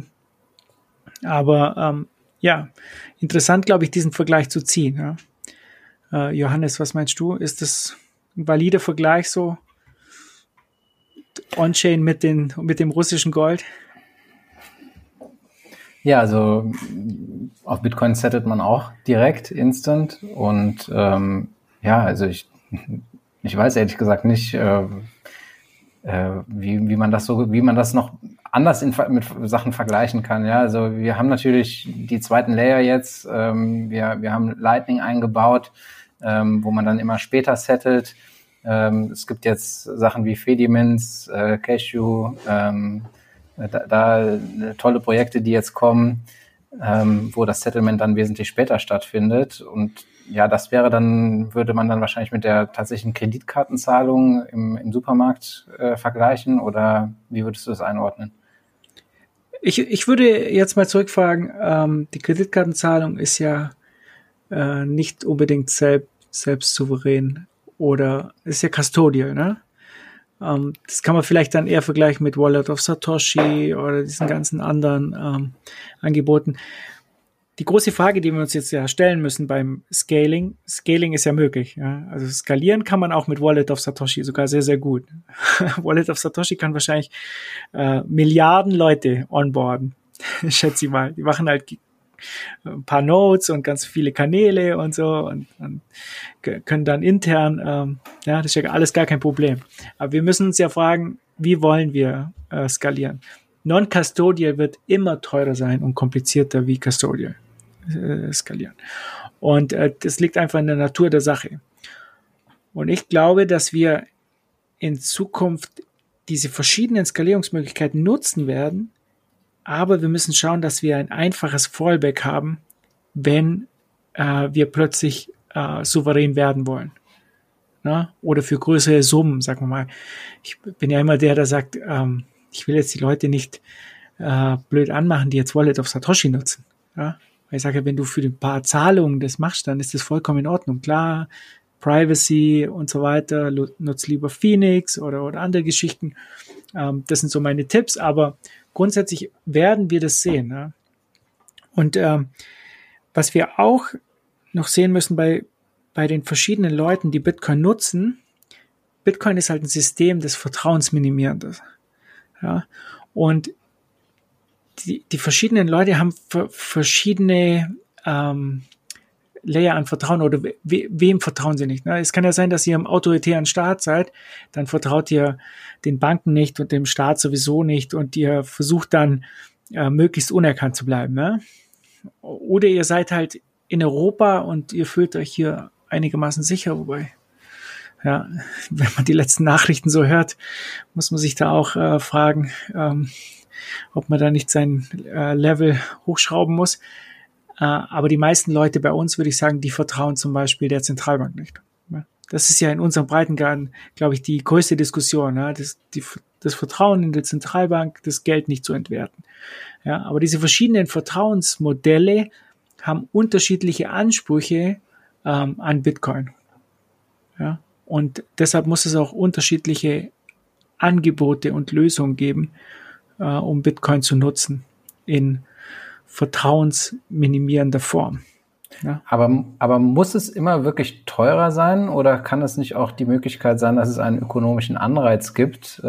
Aber ja, interessant, glaube ich, diesen Vergleich zu ziehen. Ja. Johannes, was meinst du? Ist das ein valider Vergleich so? On-Chain mit dem russischen Gold? Ja, also auf Bitcoin settelt man auch direkt, instant. Und ja, also ich weiß ehrlich gesagt nicht, wie man das noch anders mit Sachen vergleichen kann. Ja, also wir haben natürlich die zweiten Layer jetzt. Wir haben Lightning eingebaut, wo man dann immer später settelt. Es gibt jetzt Sachen wie Fedimints, Cashew, da tolle Projekte, die jetzt kommen, wo das Settlement dann wesentlich später stattfindet. Und ja, würde man dann wahrscheinlich mit der tatsächlichen Kreditkartenzahlung im Supermarkt vergleichen, oder wie würdest du das einordnen? Ich würde jetzt mal zurückfragen, die Kreditkartenzahlung ist ja nicht unbedingt selbst souverän oder ist ja custodial, ne? Das kann man vielleicht dann eher vergleichen mit Wallet of Satoshi oder diesen ganzen anderen Angeboten. Die große Frage, die wir uns jetzt ja stellen müssen beim Scaling ist ja möglich. Ja? Also skalieren kann man auch mit Wallet of Satoshi sogar sehr, sehr gut. Wallet of Satoshi kann wahrscheinlich Milliarden Leute onboarden, schätze ich mal. Die machen halt ein paar Nodes und ganz viele Kanäle und so und können dann intern, ja, das ist ja alles gar kein Problem. Aber wir müssen uns ja fragen, wie wollen wir skalieren? Non-Custodial wird immer teurer sein und komplizierter wie Custodial skalieren. Und das liegt einfach in der Natur der Sache. Und ich glaube, dass wir in Zukunft diese verschiedenen Skalierungsmöglichkeiten nutzen werden, aber wir müssen schauen, dass wir ein einfaches Fallback haben, wenn wir plötzlich souverän werden wollen. Na? Oder für größere Summen, sagen wir mal. Ich bin ja immer der sagt, ich will jetzt die Leute nicht blöd anmachen, die jetzt Wallet of Satoshi nutzen. Ja? Weil ich sage, wenn du für ein paar Zahlungen das machst, dann ist das vollkommen in Ordnung. Klar, Privacy und so weiter, nutzt lieber Phoenix oder andere Geschichten. Das sind so meine Tipps, aber grundsätzlich werden wir das sehen. Ja? Und was wir auch noch sehen müssen bei den verschiedenen Leuten, die Bitcoin nutzen, Bitcoin ist halt ein System des Vertrauensminimierendes. Ja? Und die verschiedenen Leute haben verschiedene Layer an Vertrauen oder wem vertrauen sie nicht? Ne? Es kann ja sein, dass ihr im autoritären Staat seid, dann vertraut ihr den Banken nicht und dem Staat sowieso nicht und ihr versucht dann möglichst unerkannt zu bleiben. Ne? Oder ihr seid halt in Europa und ihr fühlt euch hier einigermaßen sicher, wobei, ja, wenn man die letzten Nachrichten so hört, muss man sich da auch fragen, ob man da nicht sein Level hochschrauben muss. Aber die meisten Leute bei uns, würde ich sagen, die vertrauen zum Beispiel der Zentralbank nicht. Das ist ja in unserem Breitengraden, glaube ich, die größte Diskussion, das Vertrauen in die Zentralbank, das Geld nicht zu entwerten. Ja, aber diese verschiedenen Vertrauensmodelle haben unterschiedliche Ansprüche an Bitcoin. Ja, und deshalb muss es auch unterschiedliche Angebote und Lösungen geben, um Bitcoin zu nutzen in vertrauensminimierender Form. Ja. Aber muss es immer wirklich teurer sein oder kann es nicht auch die Möglichkeit sein, dass es einen ökonomischen Anreiz gibt?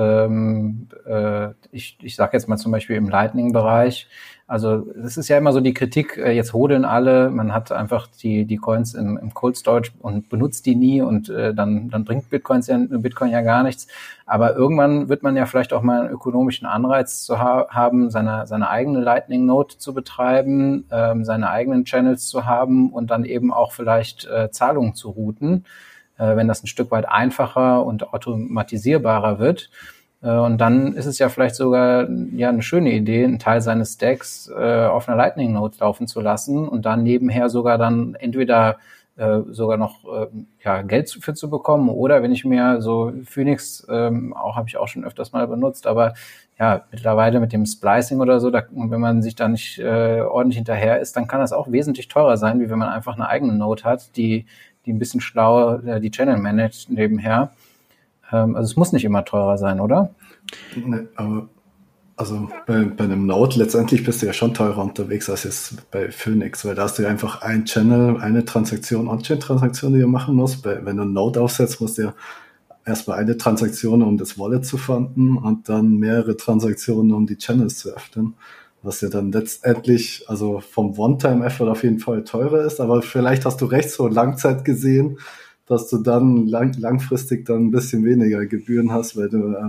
Ich sage jetzt mal zum Beispiel im Lightning-Bereich. Also es ist ja immer so die Kritik, jetzt hodeln alle, man hat einfach die Coins im Cold Storage und benutzt die nie und dann bringt Bitcoin ja gar nichts. Aber irgendwann wird man ja vielleicht auch mal einen ökonomischen Anreiz zu haben, seine eigene Lightning Node zu betreiben, seine eigenen Channels zu haben und dann eben auch vielleicht Zahlungen zu routen, wenn das ein Stück weit einfacher und automatisierbarer wird. Und dann ist es ja vielleicht sogar eine schöne Idee, einen Teil seines Stacks auf einer Lightning Node laufen zu lassen und dann nebenher sogar dann entweder sogar noch Geld für zu bekommen oder wenn ich mir so Phoenix habe ich auch schon öfters mal benutzt, aber ja, mittlerweile mit dem Splicing oder so, wenn man sich da nicht ordentlich hinterher ist, dann kann das auch wesentlich teurer sein, wie wenn man einfach eine eigene Node hat, die ein bisschen schlauer die Channel managt nebenher. Also es muss nicht immer teurer sein, oder? Nee, aber also bei einem Node letztendlich bist du ja schon teurer unterwegs als jetzt bei Phoenix, weil da hast du ja einfach ein Channel, eine Transaktion, On-Chain-Transaktion, die du machen musst. Wenn du einen Node aufsetzt, musst du ja erstmal eine Transaktion, um das Wallet zu fanden und dann mehrere Transaktionen, um die Channels zu öffnen. Was ja dann letztendlich, also vom One-Time-Effort auf jeden Fall teurer ist, aber vielleicht hast du recht, so Langzeit gesehen, dass du dann langfristig dann ein bisschen weniger Gebühren hast, weil du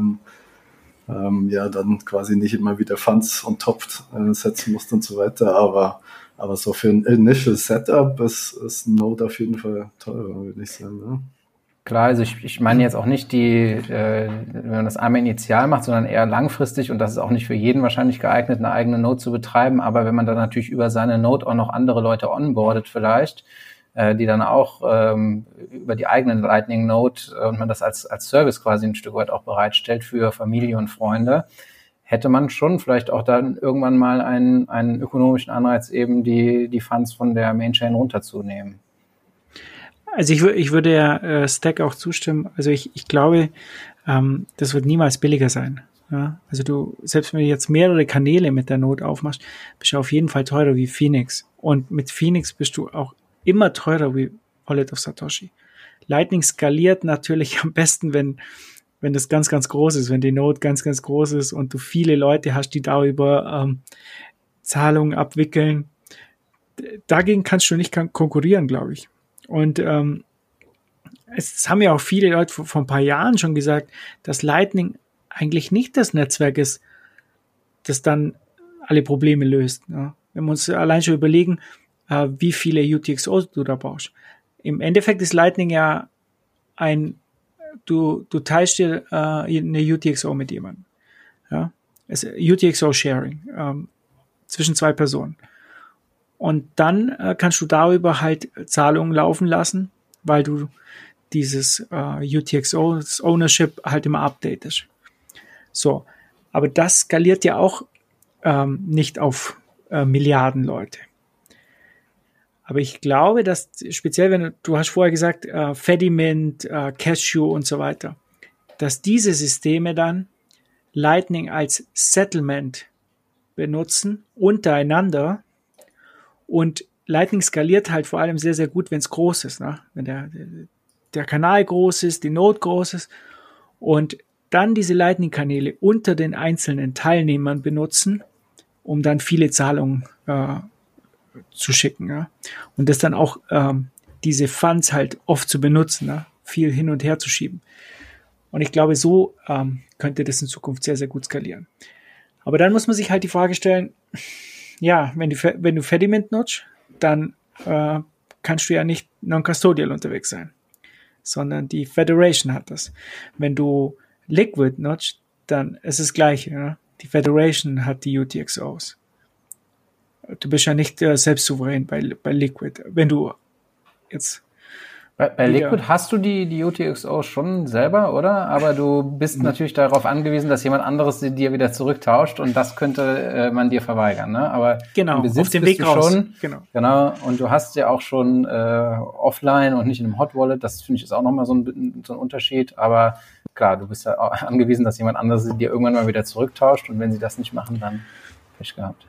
dann quasi nicht immer wieder Funds on top setzen musst und so weiter. Aber so für ein Initial Setup ist ein Node auf jeden Fall teurer, würde ich sagen. Ja. Klar, also ich meine jetzt auch nicht wenn man das einmal initial macht, sondern eher langfristig und das ist auch nicht für jeden wahrscheinlich geeignet, eine eigene Node zu betreiben, aber wenn man dann natürlich über seine Node auch noch andere Leute onboardet vielleicht, die dann auch über die eigenen Lightning Node und man das als Service quasi ein Stück weit auch bereitstellt für Familie und Freunde, hätte man schon vielleicht auch dann irgendwann mal einen ökonomischen Anreiz, eben die Funds von der Mainchain runterzunehmen. Also ich würde ja Stack auch zustimmen. Also ich glaube, das wird niemals billiger sein. Ja? Also selbst wenn du jetzt mehrere Kanäle mit der Node aufmachst, bist du auf jeden Fall teurer wie Phoenix. Und mit Phoenix bist du auch immer teurer wie Wallet of Satoshi. Lightning skaliert natürlich am besten, wenn das ganz, ganz groß ist, wenn die Node ganz, ganz groß ist und du viele Leute hast, die darüber Zahlungen abwickeln. Dagegen kannst du nicht konkurrieren, glaube ich. Und es haben ja auch viele Leute vor ein paar Jahren schon gesagt, dass Lightning eigentlich nicht das Netzwerk ist, das dann alle Probleme löst. Ja. Wenn wir uns allein schon überlegen, wie viele UTXO du da brauchst. Im Endeffekt ist Lightning ja du teilst dir eine UTXO mit jemandem. Ja? UTXO-Sharing zwischen zwei Personen. Und dann kannst du darüber halt Zahlungen laufen lassen, weil du dieses UTXO, das Ownership halt immer updatest. So, aber das skaliert ja auch nicht auf Milliarden Leute. Aber ich glaube, dass speziell, wenn du hast vorher gesagt, Fedimint, Cashew und so weiter, dass diese Systeme dann Lightning als Settlement benutzen untereinander und Lightning skaliert halt vor allem sehr, sehr gut, wenn es groß ist, ne? Wenn der Kanal groß ist, die Node groß ist und dann diese Lightning-Kanäle unter den einzelnen Teilnehmern benutzen, um dann viele Zahlungen zu schicken, ja. Und das dann auch diese Funds halt oft zu benutzen, ja? Viel hin und her zu schieben. Und ich glaube, so könnte das in Zukunft sehr, sehr gut skalieren. Aber dann muss man sich halt die Frage stellen, ja, wenn du Fedimint nutzt, dann kannst du ja nicht non-custodial unterwegs sein, sondern die Federation hat das. Wenn du Liquid nutzt, dann ist es das Gleiche. Ja? Die Federation hat die UTXOs. Du bist ja nicht selbst souverän bei Liquid. Wenn du jetzt Bei Liquid hast du die UTXO schon selber, oder? Aber du bist natürlich darauf angewiesen, dass jemand anderes sie dir wieder zurücktauscht und das könnte man dir verweigern, ne? Aber genau, im Besitz auf dem bist Weg du raus. schon. Genau. Und du hast ja auch schon offline und nicht in einem Hot Wallet. Das finde ich ist auch nochmal so ein Unterschied. Aber klar, du bist ja auch angewiesen, dass jemand anderes sie dir irgendwann mal wieder zurücktauscht und wenn sie das nicht machen, dann Pech gehabt.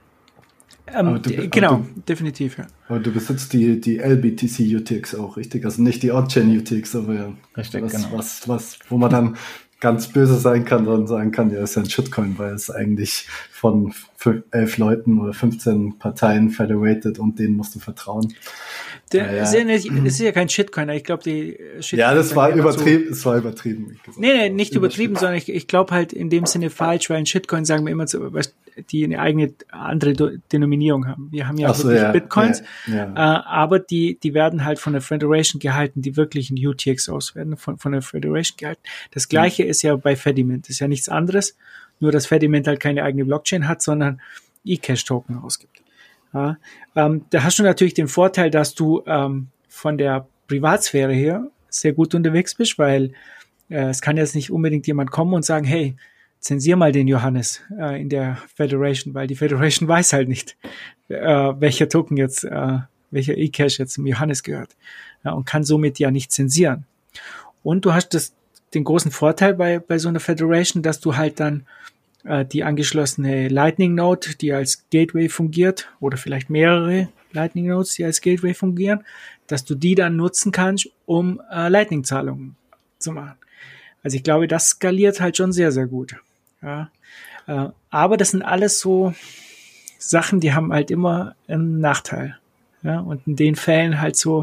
Definitiv, ja. Aber du besitzt die LBTC UTX auch, richtig? Also nicht die On-Chain UTX, aber ja. Richtig, wo man dann ganz böse sein kann und sagen kann, ja, ist ja ein Shitcoin, weil es eigentlich von 11 Leuten oder 15 Parteien federated und denen musst du vertrauen. Das ist ja kein Shitcoin, ich glaube, die Shitcoin. Ja, das war übertrieben, es war übertrieben. Nee, nicht übertrieben, sondern ich glaube halt in dem Sinne falsch, weil ein Shitcoin sagen wir immer so, die eine eigene andere Denominierung haben. Wir haben ja wirklich Bitcoins, aber die werden halt von der Federation gehalten, die wirklichen UTXOs werden von der Federation gehalten. Das Gleiche ist ja bei Fedimint, das ist ja nichts anderes, nur dass Fedimint halt keine eigene Blockchain hat, sondern eCash-Token ausgibt. Ja, da hast du natürlich den Vorteil, dass du von der Privatsphäre her sehr gut unterwegs bist, weil es kann jetzt nicht unbedingt jemand kommen und sagen, hey, zensier mal den Johannes in der Federation, weil die Federation weiß halt nicht, welcher Token jetzt, welcher eCash jetzt dem Johannes gehört, und kann somit ja nicht zensieren. Und du hast den großen Vorteil bei so einer Federation, dass du halt dann die angeschlossene Lightning Node, die als Gateway fungiert, oder vielleicht mehrere Lightning Nodes, die als Gateway fungieren, dass du die dann nutzen kannst, um Lightning-Zahlungen zu machen. Also ich glaube, das skaliert halt schon sehr, sehr gut. Ja. Aber das sind alles so Sachen, die haben halt immer einen Nachteil. Ja. Und in den Fällen halt so,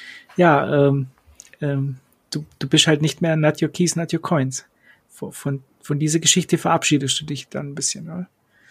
du bist halt nicht mehr not your keys, not your coins. Von dieser Geschichte verabschiedest du dich dann ein bisschen, oder?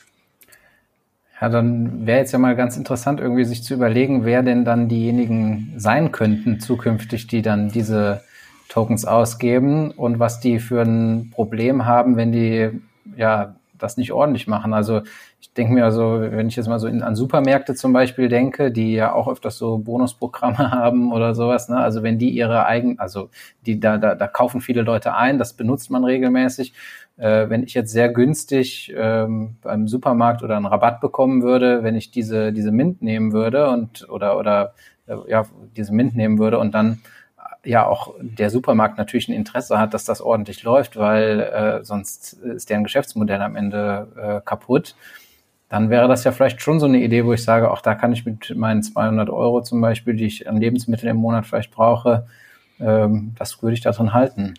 Ja, dann wäre jetzt ja mal ganz interessant, irgendwie sich zu überlegen, wer denn dann diejenigen sein könnten zukünftig, die dann diese Tokens ausgeben und was die für ein Problem haben, wenn die das nicht ordentlich machen. Also ich denke mir also, wenn ich jetzt mal so an Supermärkte zum Beispiel denke, die ja auch öfters so Bonusprogramme haben oder sowas, ne? Also wenn die ihre da kaufen viele Leute ein, das benutzt man regelmäßig. Wenn ich jetzt sehr günstig beim Supermarkt oder einen Rabatt bekommen würde, wenn ich diese Mint nehmen würde oder diese Mint nehmen würde und dann ja auch der Supermarkt natürlich ein Interesse hat, dass das ordentlich läuft, weil sonst ist deren Geschäftsmodell am Ende kaputt, dann wäre das ja vielleicht schon so eine Idee, wo ich sage, auch da kann ich mit meinen 200 € zum Beispiel, die ich an Lebensmitteln im Monat vielleicht brauche, das würde ich da drin halten.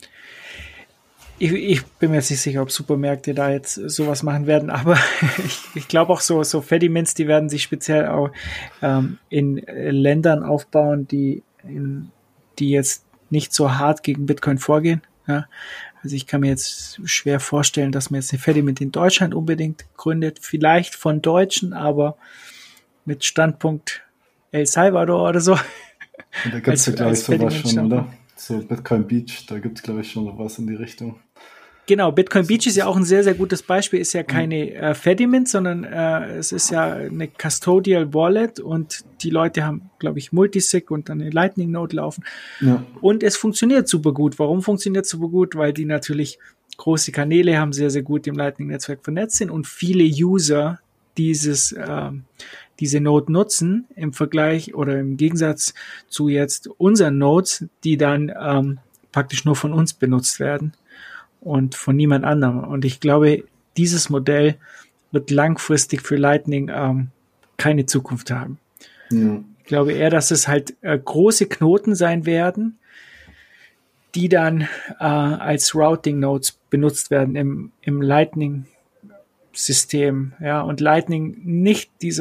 Ich bin mir jetzt nicht sicher, ob Supermärkte da jetzt sowas machen werden, aber ich glaube auch so Fedimints, die werden sich speziell auch in Ländern aufbauen, die jetzt nicht so hart gegen Bitcoin vorgehen. Ja. Also ich kann mir jetzt schwer vorstellen, dass man jetzt eine Fedimint in Deutschland unbedingt gründet, vielleicht von Deutschen, aber mit Standpunkt El Salvador oder so. Und da gibt es ja, glaube ich, sowas schon, oder? So Bitcoin Beach, da gibt es, glaube ich, schon noch was in die Richtung. Genau, Bitcoin Beach ist ja auch ein sehr, sehr gutes Beispiel, ist ja keine Fedimint, sondern es ist ja eine Custodial Wallet und die Leute haben, glaube ich, Multisig und dann eine Lightning Node laufen. Ja. Und es funktioniert super gut. Warum funktioniert es super gut? Weil die natürlich große Kanäle haben, sehr, sehr gut im Lightning-Netzwerk vernetzt sind und viele User diese Node nutzen im Vergleich oder im Gegensatz zu jetzt unseren Nodes, die dann praktisch nur von uns benutzt werden und von niemand anderem. Und ich glaube, dieses Modell wird langfristig für Lightning keine Zukunft haben. Ja. Ich glaube eher, dass es halt große Knoten sein werden, die dann als Routing-Nodes benutzt werden im Lightning-System. Ja, und Lightning nicht dieser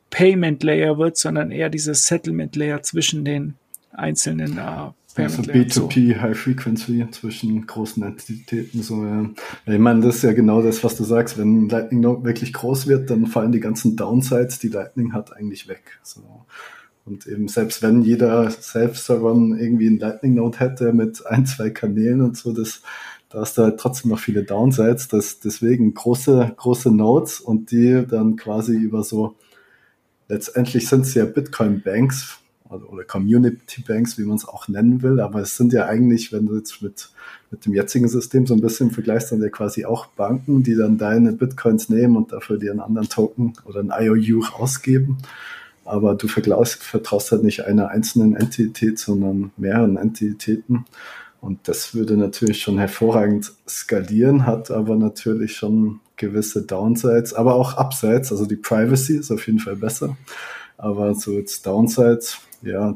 Payment Layer wird, sondern eher dieses Settlement Layer zwischen den einzelnen also B2P, High Frequency zwischen großen Entitäten. So, ja. Ich meine, das ist ja genau das, was du sagst. Wenn Lightning Node wirklich groß wird, dann fallen die ganzen Downsides, die Lightning hat, eigentlich weg. So. Und eben selbst wenn jeder Self-Server irgendwie einen Lightning Node hätte mit 1-2 Kanälen und so, da hast du halt trotzdem noch viele Downsides. Deswegen große Nodes und die dann quasi über so, letztendlich sind es ja Bitcoin-Banks, oder Community Banks, wie man es auch nennen will, aber es sind ja eigentlich, wenn du jetzt mit dem jetzigen System so ein bisschen vergleichst, dann ja quasi auch Banken, die dann deine Bitcoins nehmen und dafür dir einen anderen Token oder ein IOU ausgeben. Aber du vertraust halt nicht einer einzelnen Entität, sondern mehreren Entitäten. Und das würde natürlich schon hervorragend skalieren, hat aber natürlich schon gewisse Downsides, aber auch Upsides. Also die Privacy ist auf jeden Fall besser. Aber so jetzt Downsides, ja,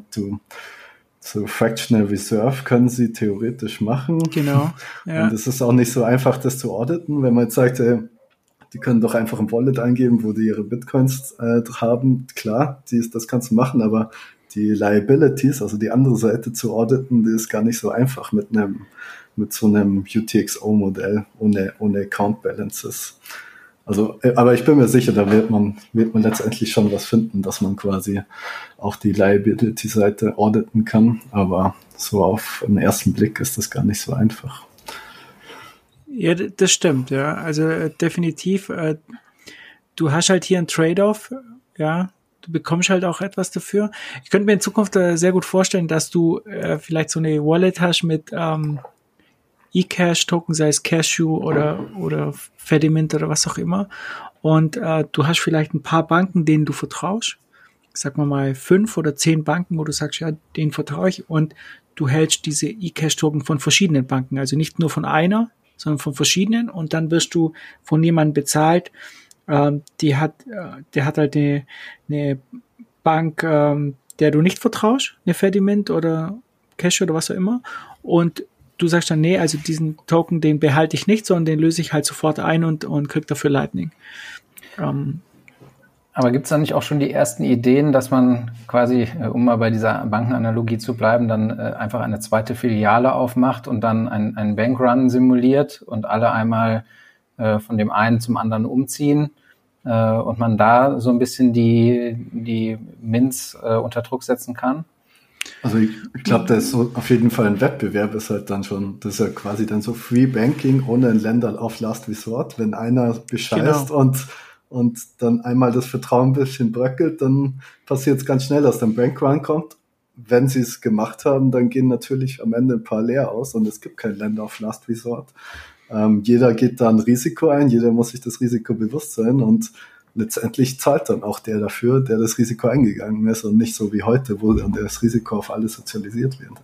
so Fractional Reserve können sie theoretisch machen. Genau. Ja. Und es ist auch nicht so einfach, das zu auditen, wenn man jetzt sagt, die können doch einfach ein Wallet eingeben, wo die ihre Bitcoins haben. Klar, das kannst du machen, aber die Liabilities, also die andere Seite zu auditen, die ist gar nicht so einfach mit so einem UTXO-Modell ohne Account Balances. Also, aber ich bin mir sicher, da wird man letztendlich schon was finden, dass man quasi auch die Liability-Seite auditen kann. Aber so auf den ersten Blick ist das gar nicht so einfach. Ja, das stimmt, ja. Also definitiv, du hast halt hier einen Trade-off, ja. Du bekommst halt auch etwas dafür. Ich könnte mir in Zukunft sehr gut vorstellen, dass du vielleicht so eine Wallet hast mit eCash-Token, sei es Cashew oder Fedimint oder was auch immer. Und du hast vielleicht ein paar Banken, denen du vertraust. Sagen wir mal 5 oder 10 Banken, wo du sagst, ja, denen vertraue ich. Und du hältst diese eCash-Token von verschiedenen Banken. Also nicht nur von einer, sondern von verschiedenen. Und dann wirst du von jemandem bezahlt, der hat halt eine Bank, der du nicht vertraust, eine Fedimint oder Cashew oder was auch immer. Und du sagst dann, nee, also diesen Token, den behalte ich nicht, sondern den löse ich halt sofort ein und krieg dafür Lightning. Aber gibt es da nicht auch schon die ersten Ideen, dass man quasi, um mal bei dieser Bankenanalogie zu bleiben, dann einfach eine zweite Filiale aufmacht und dann einen Bankrun simuliert und alle einmal von dem einen zum anderen umziehen und man da so ein bisschen die Mints unter Druck setzen kann? Also ich glaube, da ist so auf jeden Fall ein Wettbewerb, ist halt dann schon, das ist ja quasi dann so Free Banking ohne ein Lender auf Last Resort. Wenn einer bescheißt und dann einmal das Vertrauen ein bisschen bröckelt, dann passiert es ganz schnell, dass dann Bankrun kommt. Wenn sie es gemacht haben, dann gehen natürlich am Ende ein paar leer aus und es gibt kein Lender auf Last Resort. Jeder geht da ein Risiko ein, jeder muss sich das Risiko bewusst sein und letztendlich zahlt dann auch der dafür, der das Risiko eingegangen ist und nicht so wie heute, wo dann das Risiko auf alle sozialisiert wird.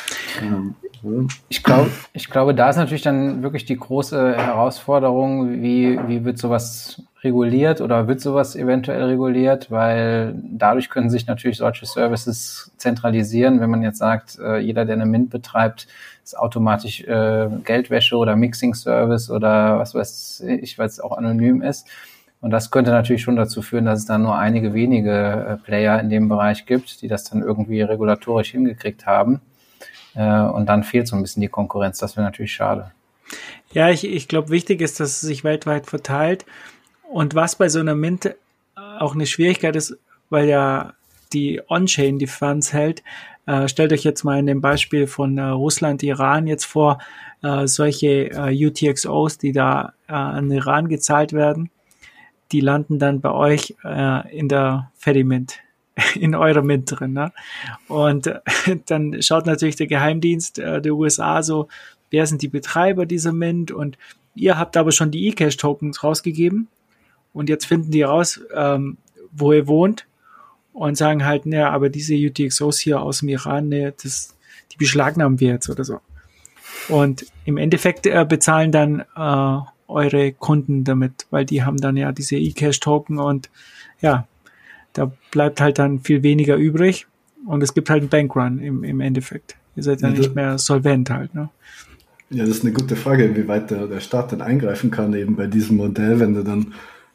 Ich glaube, da ist natürlich dann wirklich die große Herausforderung, wie wird sowas reguliert oder wird sowas eventuell reguliert, weil dadurch können sich natürlich solche Services zentralisieren. Wenn man jetzt sagt, jeder, der eine Mint betreibt, ist automatisch Geldwäsche oder Mixing-Service oder was weiß ich, weil es auch anonym ist. Und das könnte natürlich schon dazu führen, dass es dann nur einige wenige Player in dem Bereich gibt, die das dann irgendwie regulatorisch hingekriegt haben. Und dann fehlt so ein bisschen die Konkurrenz. Das wäre natürlich schade. Ja, ich glaube, wichtig ist, dass es sich weltweit verteilt. Und was bei so einer Mint auch eine Schwierigkeit ist, weil ja die On-Chain die Funds hält, stellt euch jetzt mal in dem Beispiel von Russland, Iran jetzt vor, solche UTXOs, die da an Iran gezahlt werden, die landen dann bei euch in der Fedimint, in eurer Mint drin. Ne? Und dann schaut natürlich der Geheimdienst der USA so, wer sind die Betreiber dieser Mint und ihr habt aber schon die eCash-Tokens rausgegeben und jetzt finden die raus, wo ihr wohnt und sagen halt, ne, aber diese UTXOs hier aus dem Iran, ne, die beschlagnahmen wir jetzt oder so. Und im Endeffekt bezahlen dann eure Kunden damit, weil die haben dann ja diese eCash-Token und ja, da bleibt halt dann viel weniger übrig und es gibt halt einen Bankrun im Endeffekt. Ihr seid dann nicht mehr solvent halt, ne? Ja, das ist eine gute Frage, inwieweit der Staat dann eingreifen kann eben bei diesem Modell, wenn du dann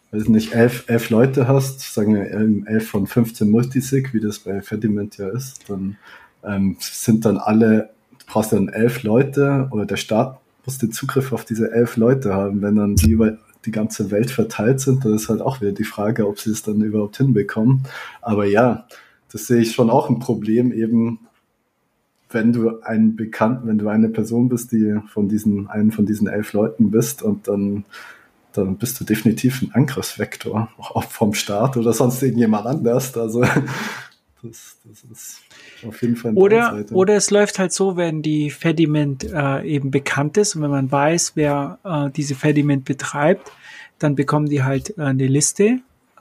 weiß nicht, 11 Leute hast, sagen wir 11 von 15 Multisig, wie das bei Fediment ja ist, dann sind dann alle, du brauchst dann 11 Leute oder der Staat muss den Zugriff auf diese 11 Leute haben. Wenn dann die über die ganze Welt verteilt sind, dann ist halt auch wieder die Frage, ob sie es dann überhaupt hinbekommen. Aber ja, das sehe ich schon auch ein Problem, eben wenn du eine Person bist, die einen von diesen 11 Leuten bist und dann bist du definitiv ein Angriffsvektor, auch vom Staat oder sonst irgendjemand anders. Also das ist auf jeden Fall eine Downside. Oder es läuft halt so, wenn die Fediment eben bekannt ist und wenn man weiß, wer diese Fediment betreibt, dann bekommen die halt eine Liste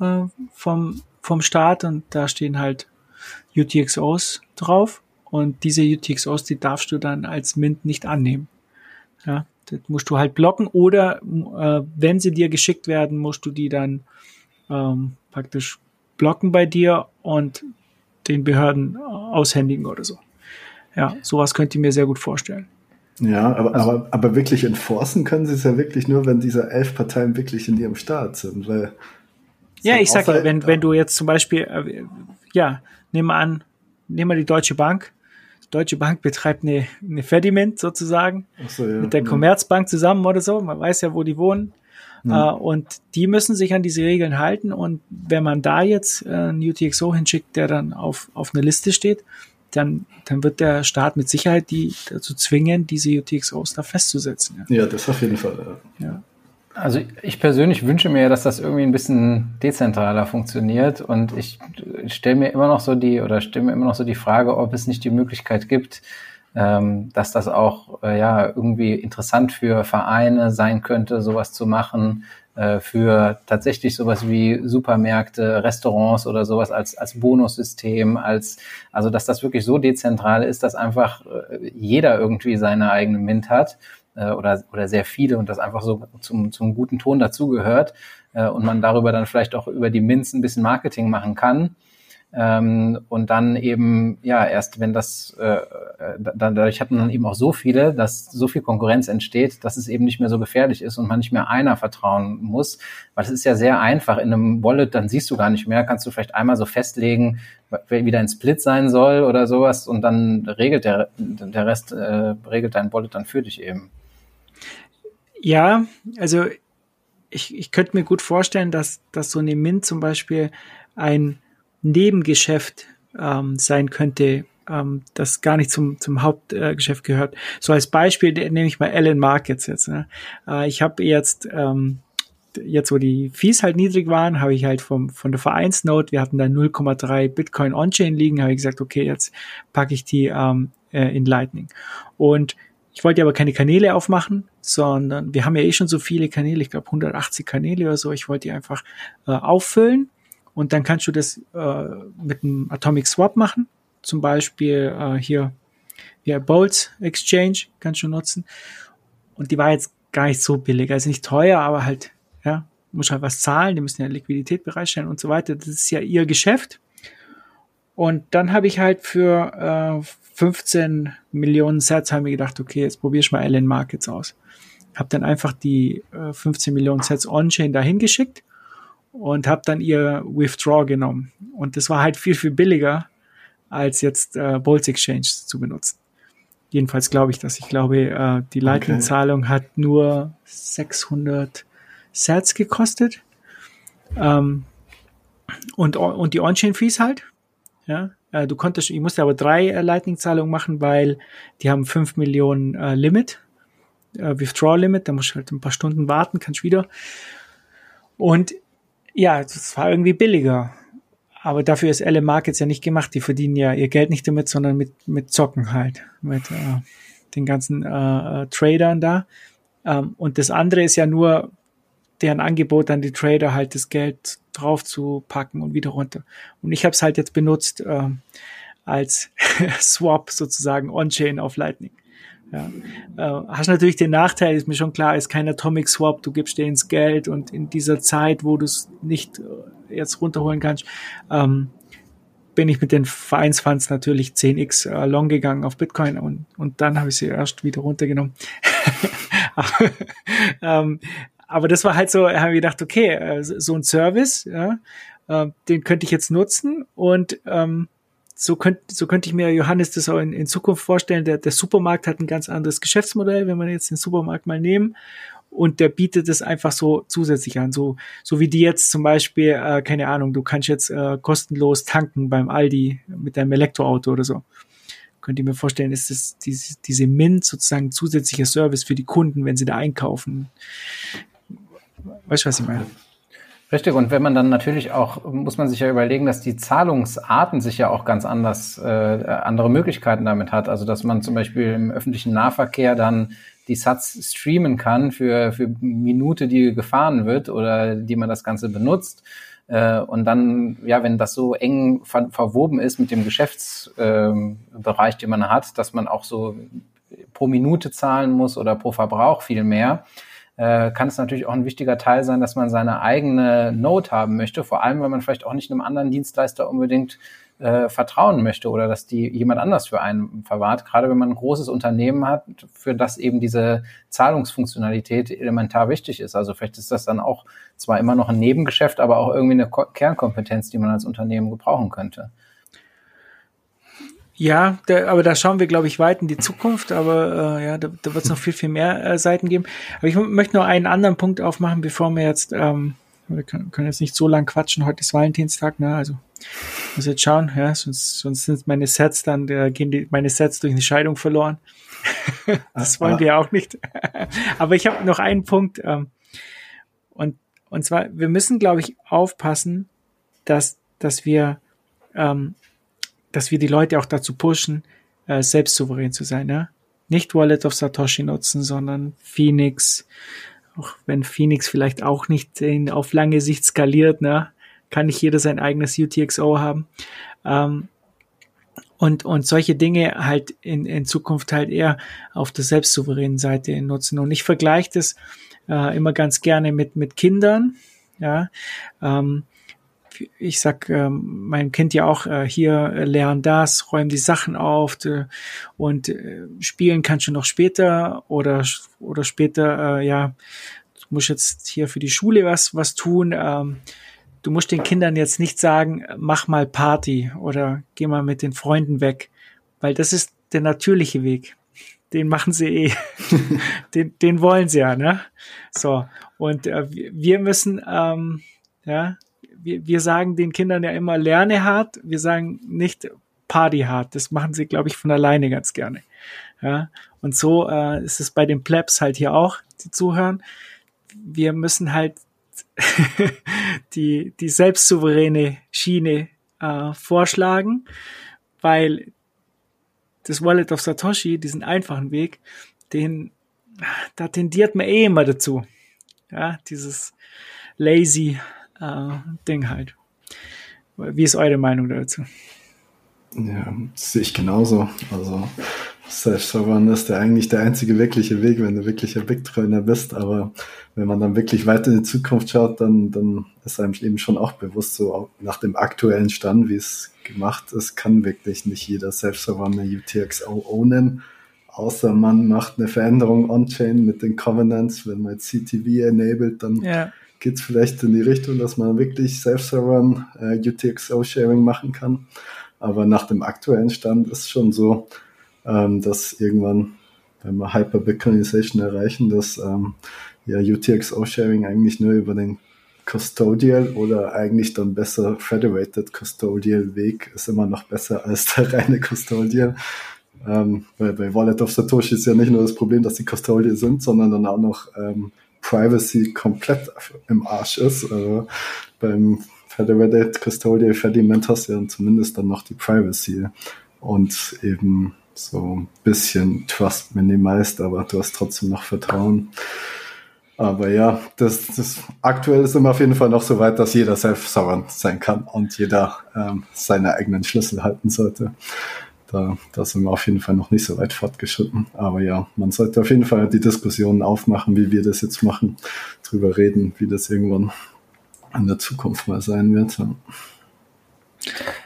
vom Staat und da stehen halt UTXOs drauf und diese UTXOs, die darfst du dann als Mint nicht annehmen. Ja, das musst du halt blocken oder wenn sie dir geschickt werden, musst du die dann praktisch blocken bei dir und den Behörden aushändigen oder so. Ja, sowas könnt ihr mir sehr gut vorstellen. Ja, aber wirklich enforcen können sie es ja wirklich nur, wenn diese 11 Parteien wirklich in ihrem Staat sind, weil ja, ich sag ja, wenn du jetzt zum Beispiel, nehmen wir die Deutsche Bank. Die Deutsche Bank betreibt eine Fediment sozusagen mit der Commerzbank zusammen oder so. Man weiß ja, wo die wohnen. Und die müssen sich an diese Regeln halten. Und wenn man da jetzt einen UTXO hinschickt, der dann auf einer Liste steht, dann wird der Staat mit Sicherheit die dazu zwingen, diese UTXOs da festzusetzen. Ja, das auf jeden Fall. Ja. Also ich persönlich wünsche mir, dass das irgendwie ein bisschen dezentraler funktioniert und ich stelle mir immer noch so die Frage, ob es nicht die Möglichkeit gibt, dass das auch irgendwie interessant für Vereine sein könnte, sowas zu machen, für tatsächlich sowas wie Supermärkte, Restaurants oder sowas als Bonussystem, also dass das wirklich so dezentral ist, dass einfach jeder irgendwie seine eigene Mint hat. Oder sehr viele und das einfach so zum guten Ton dazugehört und man darüber dann vielleicht auch über die Mints ein bisschen Marketing machen kann und dann eben erst wenn das dadurch hat man dann eben auch so viele, dass so viel Konkurrenz entsteht, dass es eben nicht mehr so gefährlich ist und man nicht mehr einer vertrauen muss, weil es ist ja sehr einfach in einem Wallet, dann siehst du gar nicht mehr, kannst du vielleicht einmal so festlegen, wie dein Split sein soll oder sowas und dann regelt der Rest regelt dein Wallet dann für dich eben. Ja, also ich könnte mir gut vorstellen, dass so eine Mint zum Beispiel ein Nebengeschäft sein könnte, das gar nicht zum Hauptgeschäft gehört. So als Beispiel nehme ich mal LN Markets jetzt. Ne? Ich habe jetzt wo die Fees halt niedrig waren, habe ich halt von der Vereinsnote, wir hatten da 0,3 Bitcoin On-Chain liegen, habe ich gesagt, okay, jetzt packe ich die in Lightning. Und ich wollte aber keine Kanäle aufmachen, sondern wir haben ja schon so viele Kanäle, ich glaube 180 Kanäle oder so. Ich wollte die einfach auffüllen und dann kannst du das mit einem Atomic Swap machen. Zum Beispiel hier Boltz Exchange kannst du nutzen. Und die war jetzt gar nicht so billig, also nicht teuer, aber halt, muss halt was zahlen, die müssen ja Liquidität bereitstellen und so weiter. Das ist ja ihr Geschäft. Und dann habe ich halt für 15 Millionen Sets haben wir gedacht, okay, jetzt probiere ich mal LN Markets aus. Habe dann einfach die 15 Millionen Sets On-Chain dahin geschickt und habe dann ihr Withdraw genommen. Und das war halt viel, viel billiger, als jetzt Boltz Exchange zu benutzen. Jedenfalls glaube ich das. Ich glaube, die Lightning-Zahlung hat nur 600 Sets gekostet. Und die On-Chain-Fees halt. Ja, ich musste aber 3 Lightning-Zahlungen machen, weil die haben 5 Millionen Limit, Withdraw-Limit, da musst du halt ein paar Stunden warten, kannst wieder. Und ja, das war irgendwie billiger. Aber dafür ist LM Markets ja nicht gemacht. Die verdienen ja ihr Geld nicht damit, sondern mit Zocken halt, mit den ganzen Tradern da. Und das andere ist ja nur deren Angebot an die Trader halt das Geld drauf zu packen und wieder runter. Und ich habe es halt jetzt benutzt als Swap sozusagen On-Chain auf Lightning. Ja. Hast natürlich den Nachteil, ist mir schon klar, ist kein Atomic Swap, du gibst denen ins Geld und in dieser Zeit, wo du es nicht jetzt runterholen kannst, bin ich mit den Vereinsfunds natürlich 10x long gegangen auf Bitcoin und dann habe ich sie erst wieder runtergenommen. aber das war halt so, haben wir gedacht, okay, so ein Service, ja, den könnte ich jetzt nutzen und so könnte ich mir, Johannes, das auch in Zukunft vorstellen. Der Supermarkt hat ein ganz anderes Geschäftsmodell, wenn wir jetzt den Supermarkt mal nehmen. Und der bietet es einfach so zusätzlich an. So wie die jetzt zum Beispiel, keine Ahnung, du kannst jetzt kostenlos tanken beim Aldi mit deinem Elektroauto oder so. Könnt ihr mir vorstellen, ist das diese Mint sozusagen zusätzlicher Service für die Kunden, wenn sie da einkaufen. Weißt du, was ich meine? Richtig, und wenn man dann natürlich auch, muss man sich ja überlegen, dass die Zahlungsarten sich ja auch ganz anders, andere Möglichkeiten damit hat. Also dass man zum Beispiel im öffentlichen Nahverkehr dann die Sats streamen kann für Minute, die gefahren wird oder die man das Ganze benutzt. Und dann, ja, wenn das so eng verwoben ist mit dem Geschäftsbereich, den man hat, dass man auch so pro Minute zahlen muss oder pro Verbrauch viel mehr, kann es natürlich auch ein wichtiger Teil sein, dass man seine eigene Node haben möchte, vor allem, wenn man vielleicht auch nicht einem anderen Dienstleister unbedingt vertrauen möchte oder dass die jemand anders für einen verwahrt, gerade wenn man ein großes Unternehmen hat, für das eben diese Zahlungsfunktionalität elementar wichtig ist. Also vielleicht ist das dann auch zwar immer noch ein Nebengeschäft, aber auch irgendwie eine Kernkompetenz, die man als Unternehmen gebrauchen könnte. Ja, aber da schauen wir, glaube ich, weit in die Zukunft, aber ja, da wird es noch viel mehr Seiten geben. Aber ich möchte noch einen anderen Punkt aufmachen, bevor wir jetzt, wir können jetzt nicht so lang quatschen, heute ist Valentinstag, ne, also muss jetzt schauen, ja, sonst sind meine Sets dann, gehen meine Sets durch eine Scheidung verloren. Das wollen wir auch nicht. Aber ich habe noch einen Punkt, und zwar, wir müssen, glaube ich, aufpassen, dass wir die Leute auch dazu pushen, selbst souverän zu sein, ja? Nicht Wallet of Satoshi nutzen, sondern Phoenix, auch wenn Phoenix vielleicht auch nicht auf lange Sicht skaliert, ne? Kann nicht jeder sein eigenes UTXO haben. Und solche Dinge halt in Zukunft halt eher auf der selbstsouveränen Seite nutzen. Und ich vergleiche das immer ganz gerne mit Kindern, ja. Ich sag meinem Kind ja auch, hier lern das, räum die Sachen auf und spielen kannst du noch später oder später, ja, du musst jetzt hier für die Schule was tun. Du musst den Kindern jetzt nicht sagen, mach mal Party oder geh mal mit den Freunden weg, weil das ist der natürliche Weg. Den machen sie eh. den wollen sie ja, ne? So. Und wir müssen, ja, wir sagen den Kindern ja immer, lerne hart. Wir sagen nicht Party hart. Das machen sie, glaube ich, von alleine ganz gerne. Ja. Und so ist es bei den Plebs halt hier auch, die zuhören. Wir müssen halt die selbstsouveräne Schiene vorschlagen, weil das Wallet of Satoshi, diesen einfachen Weg, da tendiert man eh immer dazu. Ja, dieses lazy Ding halt. Wie ist eure Meinung dazu? Ja, das sehe ich genauso. Also Self-Sovereign ist eigentlich der einzige wirkliche Weg, wenn du wirklicher Bitcoiner bist. Aber wenn man dann wirklich weiter in die Zukunft schaut, dann ist einem eben schon auch bewusst, so auch nach dem aktuellen Stand, wie es gemacht ist, kann wirklich nicht jeder Self-Sovereign eine UTXO ownen. Außer man macht eine Veränderung on-chain mit den Covenants. Wenn man jetzt CTV enabled, dann geht es vielleicht in die Richtung, dass man wirklich Self-Sovereign UTXO-Sharing machen kann. Aber nach dem aktuellen Stand ist schon so, dass irgendwann, wenn wir Hyper-Bitcoinization erreichen, dass UTXO-Sharing eigentlich nur über den Custodial oder eigentlich dann besser Federated Custodial Weg ist immer noch besser als der reine Custodial. Weil bei Wallet of Satoshi ist ja nicht nur das Problem, dass die Custodial sind, sondern dann auch noch Privacy komplett im Arsch ist. Beim Federated Custodial Fediment hast du ja zumindest dann noch die Privacy und eben so ein bisschen Trust minimized, aber du hast trotzdem noch Vertrauen. Aber ja, das aktuell ist immer auf jeden Fall noch so weit, dass jeder self-sovereign sein kann und jeder seine eigenen Schlüssel halten sollte. Da sind wir auf jeden Fall noch nicht so weit fortgeschritten. Aber ja, man sollte auf jeden Fall die Diskussion aufmachen, wie wir das jetzt machen, drüber reden, wie das irgendwann in der Zukunft mal sein wird.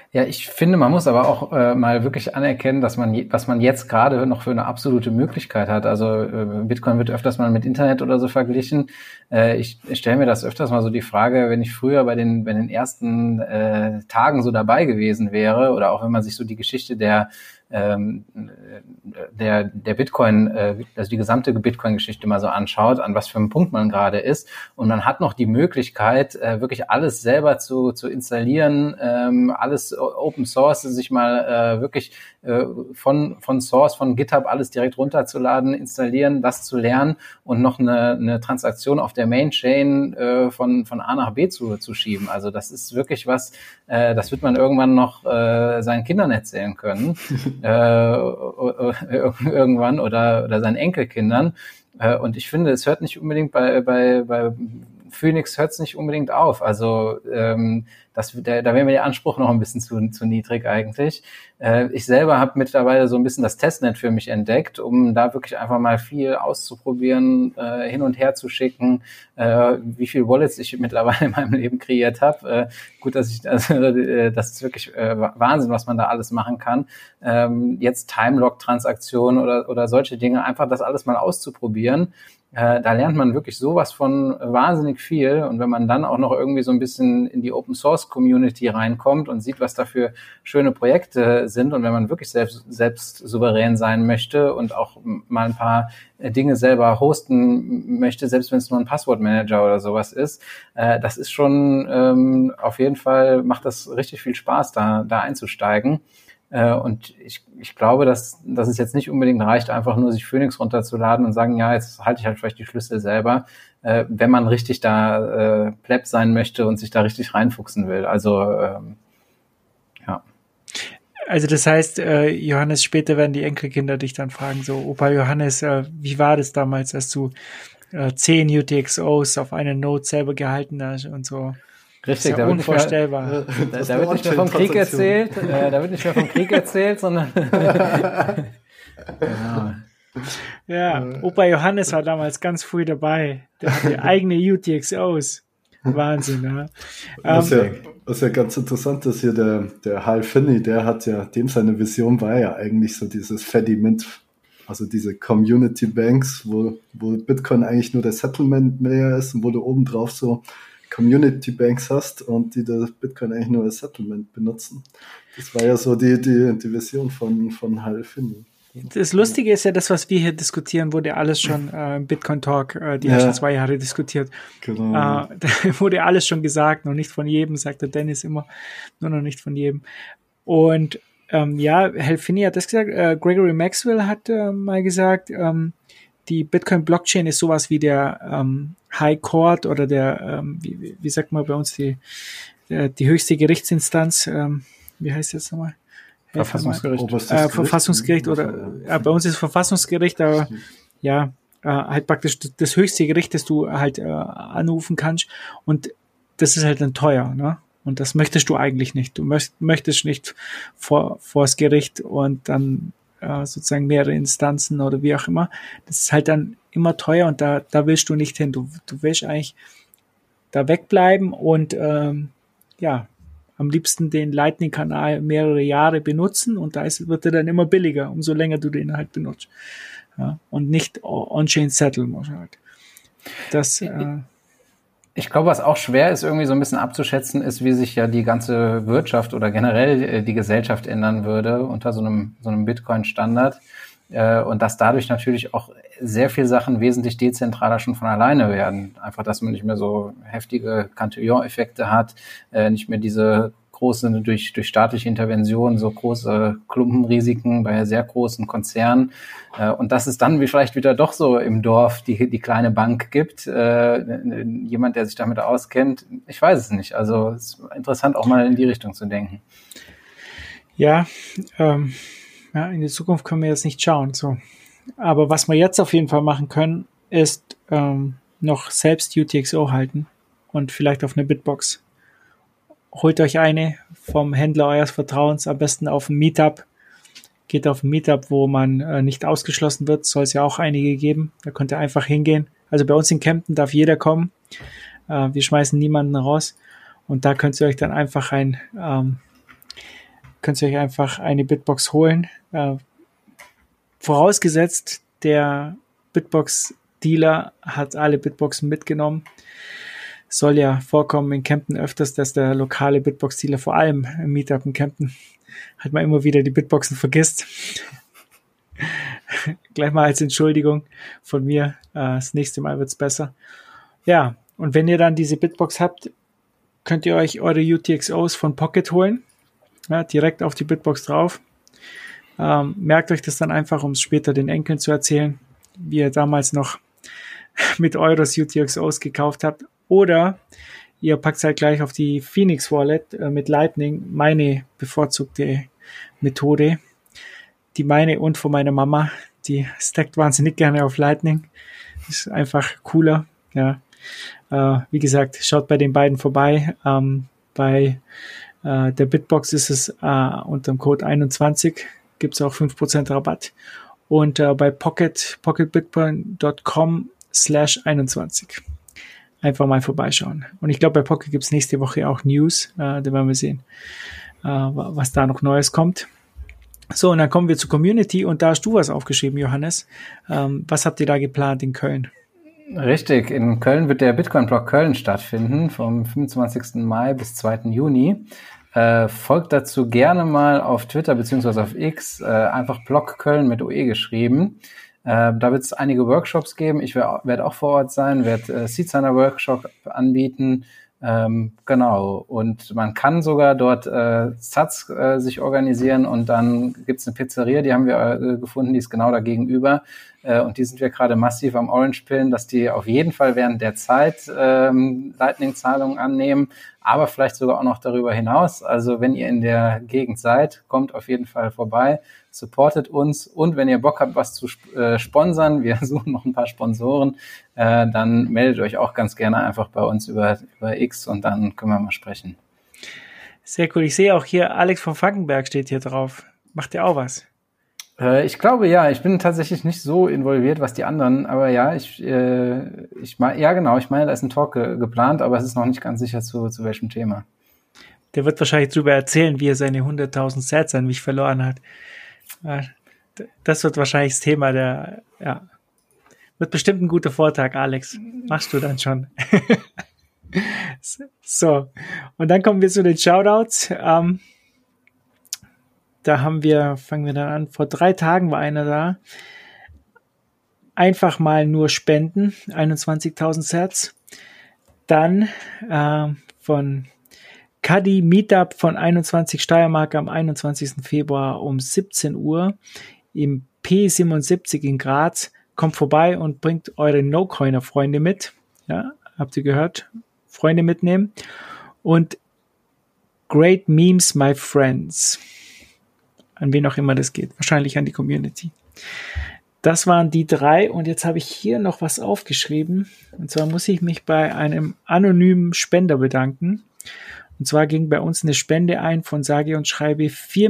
Ja, ich finde, man muss aber auch mal wirklich anerkennen, dass was man jetzt gerade noch für eine absolute Möglichkeit hat. Also Bitcoin wird öfters mal mit Internet oder so verglichen. Ich stelle mir das öfters mal so die Frage, wenn ich früher bei den ersten Tagen so dabei gewesen wäre, oder auch wenn man sich so die Geschichte der Bitcoin, also die gesamte Bitcoin-Geschichte mal so anschaut, an was für einem Punkt man gerade ist. Und man hat noch die Möglichkeit, wirklich alles selber zu installieren, alles Open Source, sich mal wirklich von Source, von GitHub alles direkt runterzuladen, installieren, das zu lernen und noch eine Transaktion auf der Main Chain von A nach B zu schieben. Also das ist wirklich was, das wird man irgendwann noch seinen Kindern erzählen können. Irgendwann oder seinen Enkelkindern. Und ich finde, es hört nicht unbedingt bei Phoenix hört es nicht unbedingt auf. Also da wäre mir der Anspruch noch ein bisschen zu niedrig eigentlich. Ich selber habe mittlerweile so ein bisschen das Testnet für mich entdeckt, um da wirklich einfach mal viel auszuprobieren, hin und her zu schicken, wie viel Wallets ich mittlerweile in meinem Leben kreiert habe. Gut, das ist wirklich Wahnsinn, was man da alles machen kann. Jetzt Timelock-Transaktionen oder solche Dinge, einfach das alles mal auszuprobieren. Da lernt man wirklich sowas von wahnsinnig viel. Und wenn man dann auch noch irgendwie so ein bisschen in die Open-Source-Community reinkommt und sieht, was da für schöne Projekte sind, und wenn man wirklich selbst souverän sein möchte und auch mal ein paar Dinge selber hosten möchte, selbst wenn es nur ein Passwortmanager oder sowas ist, das ist schon auf jeden Fall, macht das richtig viel Spaß, da einzusteigen. Und ich glaube, dass es jetzt nicht unbedingt reicht, einfach nur sich Phoenix runterzuladen und sagen, ja, jetzt halte ich halt vielleicht die Schlüssel selber, wenn man richtig da Pleb sein möchte und sich da richtig reinfuchsen will. Also ja. Also das heißt, Johannes, später werden die Enkelkinder dich dann fragen, so, Opa Johannes, wie war das damals, als du 10 UTXOs auf eine Node selber gehalten hast und so? Richtig, da unvorstellbar. Da wird nicht mehr vom Krieg erzählt, sondern genau. Ja, Opa Johannes war damals ganz früh dabei. Der hatte eigene UTXOs. Wahnsinn, ja. Was ja ganz interessant ist hier, der Hal Finney, der hat ja, seine Vision war ja eigentlich so dieses Fediment, also diese Community Banks, wo Bitcoin eigentlich nur der Settlement Layer ist und wo du oben drauf so Community Banks hast und die das Bitcoin eigentlich nur als Settlement benutzen. Das war ja so die Vision von Hal Finney. Das Lustige ist ja, das, was wir hier diskutieren, wurde alles schon im Bitcoin Talk die ersten 2 Jahre diskutiert. Genau. Da wurde alles schon gesagt, noch nicht von jedem, sagt der Dennis immer, nur noch nicht von jedem. Und Hal Finney hat das gesagt, Gregory Maxwell hat mal gesagt, die Bitcoin-Blockchain ist sowas wie der High Court oder der, wie sagt man bei uns, die höchste Gerichtsinstanz, wie heißt das nochmal? Verfassungsgericht. Verfassungsgericht oder bei uns ist Verfassungsgericht, aber ja, halt praktisch das höchste Gericht, das du halt anrufen kannst, und das ist halt dann teuer, ne? Und das möchtest du eigentlich nicht. Du möchtest nicht vors Gericht und dann sozusagen mehrere Instanzen oder wie auch immer. Das ist halt dann immer teuer und da willst du nicht hin. Du willst eigentlich da wegbleiben und am liebsten den Lightning-Kanal mehrere Jahre benutzen, und wird er dann immer billiger, umso länger du den halt benutzt. Ja, und nicht on-chain setteln muss halt. Ich glaube, was auch schwer ist, irgendwie so ein bisschen abzuschätzen, ist, wie sich ja die ganze Wirtschaft oder generell die Gesellschaft ändern würde unter so einem Bitcoin-Standard. Und dass dadurch natürlich auch sehr viele Sachen wesentlich dezentraler schon von alleine werden. Einfach, dass man nicht mehr so heftige Cantillon-Effekte hat, nicht mehr diese großen, durch staatliche Interventionen, so große Klumpenrisiken bei sehr großen Konzernen. Und dass es dann vielleicht wieder doch so im Dorf die kleine Bank gibt, jemand, der sich damit auskennt. Ich weiß es nicht. Also es ist interessant, auch mal in die Richtung zu denken. Ja, in die Zukunft können wir jetzt nicht schauen. So. Aber was wir jetzt auf jeden Fall machen können, ist noch selbst UTXO halten und vielleicht auf eine Bitbox. Holt euch eine vom Händler eures Vertrauens, am besten auf ein Meetup. Geht auf ein Meetup, wo man nicht ausgeschlossen wird. Soll es ja auch einige geben. Da könnt ihr einfach hingehen. Also bei uns in Kempten darf jeder kommen. Wir schmeißen niemanden raus. Und da könnt ihr euch dann einfach ein könnt ihr euch einfach eine Bitbox holen. Vorausgesetzt, der Bitbox-Dealer hat alle Bitboxen mitgenommen. Soll ja vorkommen in Kempten öfters, dass der lokale Bitbox-Dealer, vor allem im Meetup in Kempten, halt mal immer wieder die Bitboxen vergisst. Gleich mal als Entschuldigung von mir. Das nächste Mal wird's besser. Ja, und wenn ihr dann diese Bitbox habt, könnt ihr euch eure UTXOs von Pocket holen. Ja, direkt auf die Bitbox drauf. Merkt euch das dann einfach, um es später den Enkeln zu erzählen, wie ihr damals noch mit Euros UTXOs gekauft habt. Oder ihr packt es halt gleich auf die Phoenix Wallet mit Lightning, meine bevorzugte Methode. Die meine und von meiner Mama, die stackt wahnsinnig gerne auf Lightning. Ist einfach cooler. Ja. Wie gesagt, schaut bei den beiden vorbei. Bei der Bitbox ist es unter dem Code 21, gibt es auch 5% Rabatt. Und bei pocketbitcoin.com/21. Einfach mal vorbeischauen. Und ich glaube, bei Pocket gibt es nächste Woche auch News. Da werden wir sehen, was da noch Neues kommt. So, und dann kommen wir zur Community. Und da hast du was aufgeschrieben, Johannes. Was habt ihr da geplant in Köln? Richtig, in Köln wird der Bitcoin-Block Köln stattfinden, vom 25. Mai bis 2. Juni. Folgt dazu gerne mal auf Twitter bzw. auf X, einfach Block Köln mit OE geschrieben. Da wird es einige Workshops geben. Ich werde auch vor Ort sein, werde Seedsigner Workshop anbieten. Genau, und man kann sogar dort Sats sich organisieren und dann gibt's eine Pizzeria, die haben wir gefunden, die ist genau da gegenüber und die sind wir gerade massiv am Orange-Pillen, dass die auf jeden Fall während der Zeit Lightning-Zahlungen annehmen, aber vielleicht sogar auch noch darüber hinaus. Also wenn ihr in der Gegend seid, kommt auf jeden Fall vorbei, supportet uns und wenn ihr Bock habt, was zu sponsern, wir suchen noch ein paar Sponsoren, dann meldet euch auch ganz gerne einfach bei uns über X und dann können wir mal sprechen. Sehr cool. Ich sehe auch hier, Alex von Frankenberg steht hier drauf. Macht der auch was? Ich glaube, ja. Ich bin tatsächlich nicht so involviert, was die anderen, aber ja, ich meine, da ist ein Talk geplant, aber es ist noch nicht ganz sicher zu welchem Thema. Der wird wahrscheinlich darüber erzählen, wie er seine 100.000 Sats an mich verloren hat. Das wird wahrscheinlich das Thema wird bestimmt ein guter Vortrag, Alex. Machst du dann schon. So. Und dann kommen wir zu den Shoutouts. Fangen wir dann an. Vor 3 Tagen war einer da. Einfach mal nur spenden. 21.000 Sats. Dann, von Kadi Meetup von 21 Steiermark am 21. Februar um 17 Uhr im P77 in Graz. Kommt vorbei und bringt eure No-Coiner-Freunde mit. Ja, habt ihr gehört? Freunde mitnehmen. Und Great Memes, my friends. An wen auch immer das geht. Wahrscheinlich an die Community. Das waren die 3. Und jetzt habe ich hier noch was aufgeschrieben. Und zwar muss ich mich bei einem anonymen Spender bedanken. Und zwar ging bei uns eine Spende ein von sage und schreibe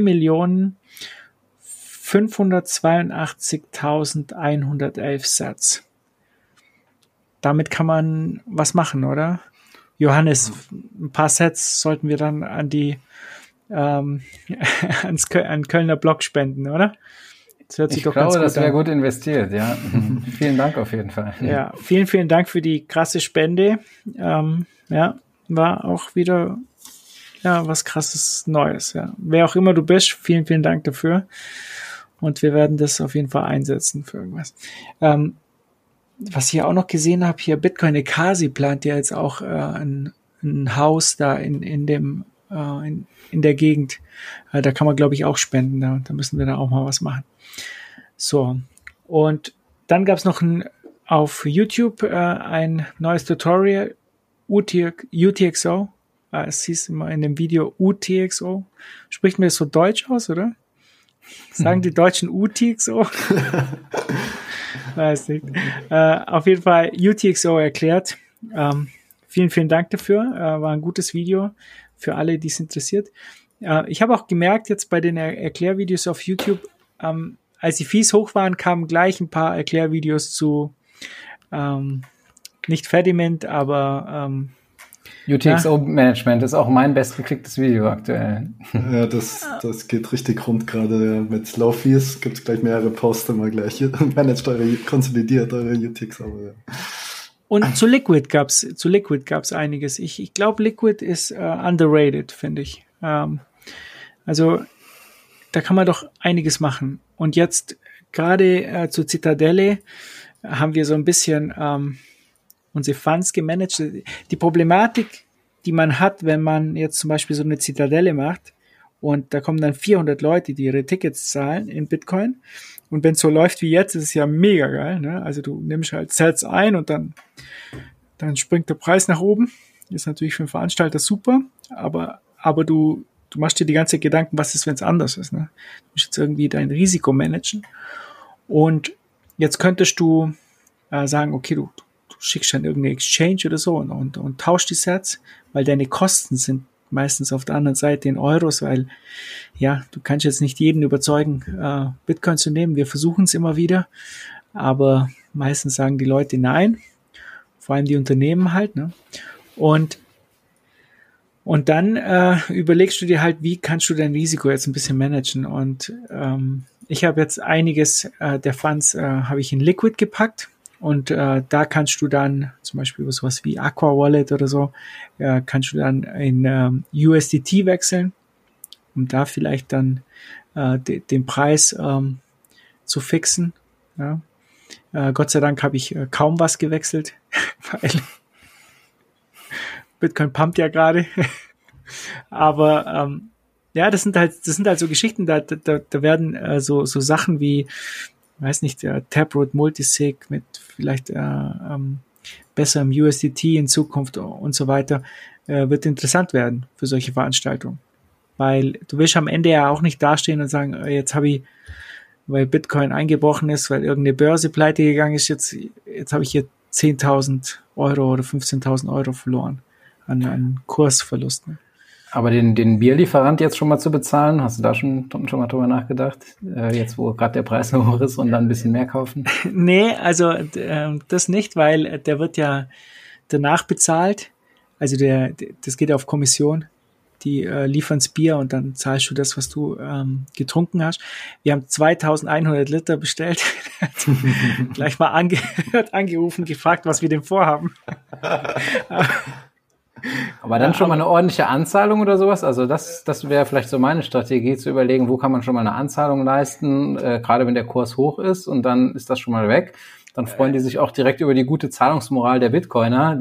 4.582.111 Sats. Damit kann man was machen, oder? Johannes, ein paar Sats sollten wir dann an an Kölner Block spenden, oder? Das hört sich ich doch glaube, ganz gut das wäre an. gut investiert, ja. Vielen Dank auf jeden Fall. Ja, vielen Dank für die krasse Spende. War auch wieder was krasses Neues. Ja. Wer auch immer du bist, vielen Dank dafür. Und wir werden das auf jeden Fall einsetzen für irgendwas. Was ich auch noch gesehen habe, hier Bitcoin Ekasi plant ja jetzt auch ein Haus da in der Gegend. Da kann man, glaube ich, auch spenden. Da müssen wir da auch mal was machen. So, und dann gab es noch auf YouTube ein neues Tutorial, UTXO. Es hieß immer in dem Video UTXO. Spricht mir das so deutsch aus, oder? Sagen die Deutschen UTXO? Weiß nicht. Auf jeden Fall UTXO erklärt. Vielen Dank dafür. War ein gutes Video für alle, die es interessiert. Ich habe auch gemerkt, jetzt bei den Erklärvideos auf YouTube, als die Fees hoch waren, kamen gleich ein paar Erklärvideos zu nicht Fediment, aber UTXO-Management ist auch mein bestgeklicktes Video aktuell. Ja, das geht richtig rund gerade mit Slow Fees. Gibt es gleich mehrere Posts immer gleich. Konsolidiert eure UTXO. Ja. Und zu Liquid gab's einiges. Ich glaube, Liquid ist underrated, finde ich. Also da kann man doch einiges machen. Und jetzt gerade zu Citadele haben wir so ein bisschen unsere Funds gemanagt. Die Problematik, die man hat, wenn man jetzt zum Beispiel so eine Zitadelle macht und da kommen dann 400 Leute, die ihre Tickets zahlen in Bitcoin, und wenn es so läuft wie jetzt, ist es ja mega geil, ne? Also du nimmst halt Sets ein und dann springt der Preis nach oben. Ist natürlich für den Veranstalter super, aber du machst dir die ganze Zeit Gedanken, was ist, wenn es anders ist, ne? Du musst jetzt irgendwie dein Risiko managen. Und jetzt könntest du sagen, okay, du schickst dann irgendeine Exchange oder so und tauschst die Sets, weil deine Kosten sind meistens auf der anderen Seite in Euros, weil ja, du kannst jetzt nicht jeden überzeugen, Bitcoin zu nehmen. Wir versuchen es immer wieder, aber meistens sagen die Leute nein, vor allem die Unternehmen halt, ne? Und dann überlegst du dir halt, wie kannst du dein Risiko jetzt ein bisschen managen. Und ich habe jetzt einiges der Funds habe ich in Liquid gepackt. Und da kannst du dann zum Beispiel über sowas wie Aqua Wallet oder so, kannst du dann in USDT wechseln, um da vielleicht dann den Preis zu fixen. Ja. Gott sei Dank habe ich kaum was gewechselt, weil Bitcoin pumpt ja gerade. Aber ja, das sind halt so Geschichten, da werden so Sachen wie, weiß nicht, Taproot Multisig mit vielleicht besserem USDT in Zukunft und so weiter, wird interessant werden für solche Veranstaltungen. Weil du willst am Ende ja auch nicht dastehen und sagen, jetzt habe ich, weil Bitcoin eingebrochen ist, weil irgendeine Börse pleite gegangen ist, jetzt habe ich hier 10.000 Euro oder 15.000 Euro verloren an Kursverlusten. Aber den Bierlieferant jetzt schon mal zu bezahlen, hast du da schon mal drüber nachgedacht? Jetzt, wo gerade der Preis noch hoch ist und dann ein bisschen mehr kaufen? Nee, also das nicht, weil der wird ja danach bezahlt. Also das geht auf Kommission. Die liefern's Bier und dann zahlst du das, was du getrunken hast. Wir haben 2.100 Liter bestellt. Gleich mal angerufen, gefragt, was wir denn vorhaben. Aber dann schon mal eine ordentliche Anzahlung oder sowas? Also das wäre vielleicht so meine Strategie, zu überlegen, wo kann man schon mal eine Anzahlung leisten, gerade wenn der Kurs hoch ist, und dann ist das schon mal weg. Dann freuen die sich auch direkt über die gute Zahlungsmoral der Bitcoiner,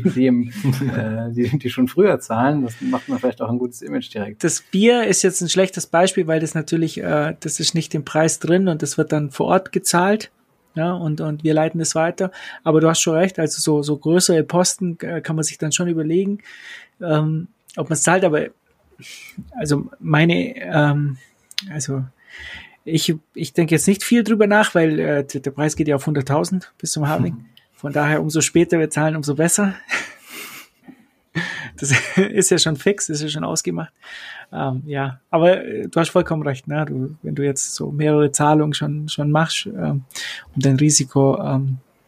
die schon früher zahlen. Das macht mir vielleicht auch ein gutes Image direkt. Das Bier ist jetzt ein schlechtes Beispiel, weil das natürlich, das ist nicht im Preis drin und das wird dann vor Ort gezahlt. Ja, und wir leiten das weiter. Aber du hast schon recht, also so größere Posten kann man sich dann schon überlegen, ob man es zahlt. Aber also ich denke jetzt nicht viel drüber nach, weil der Preis geht ja auf 100.000 bis zum Halving. Von daher, umso später wir zahlen, umso besser. Das ist ja schon fix, ist ja schon ausgemacht. Ja, aber du hast vollkommen recht, ne? Wenn du jetzt so mehrere Zahlungen schon machst, um dein Risiko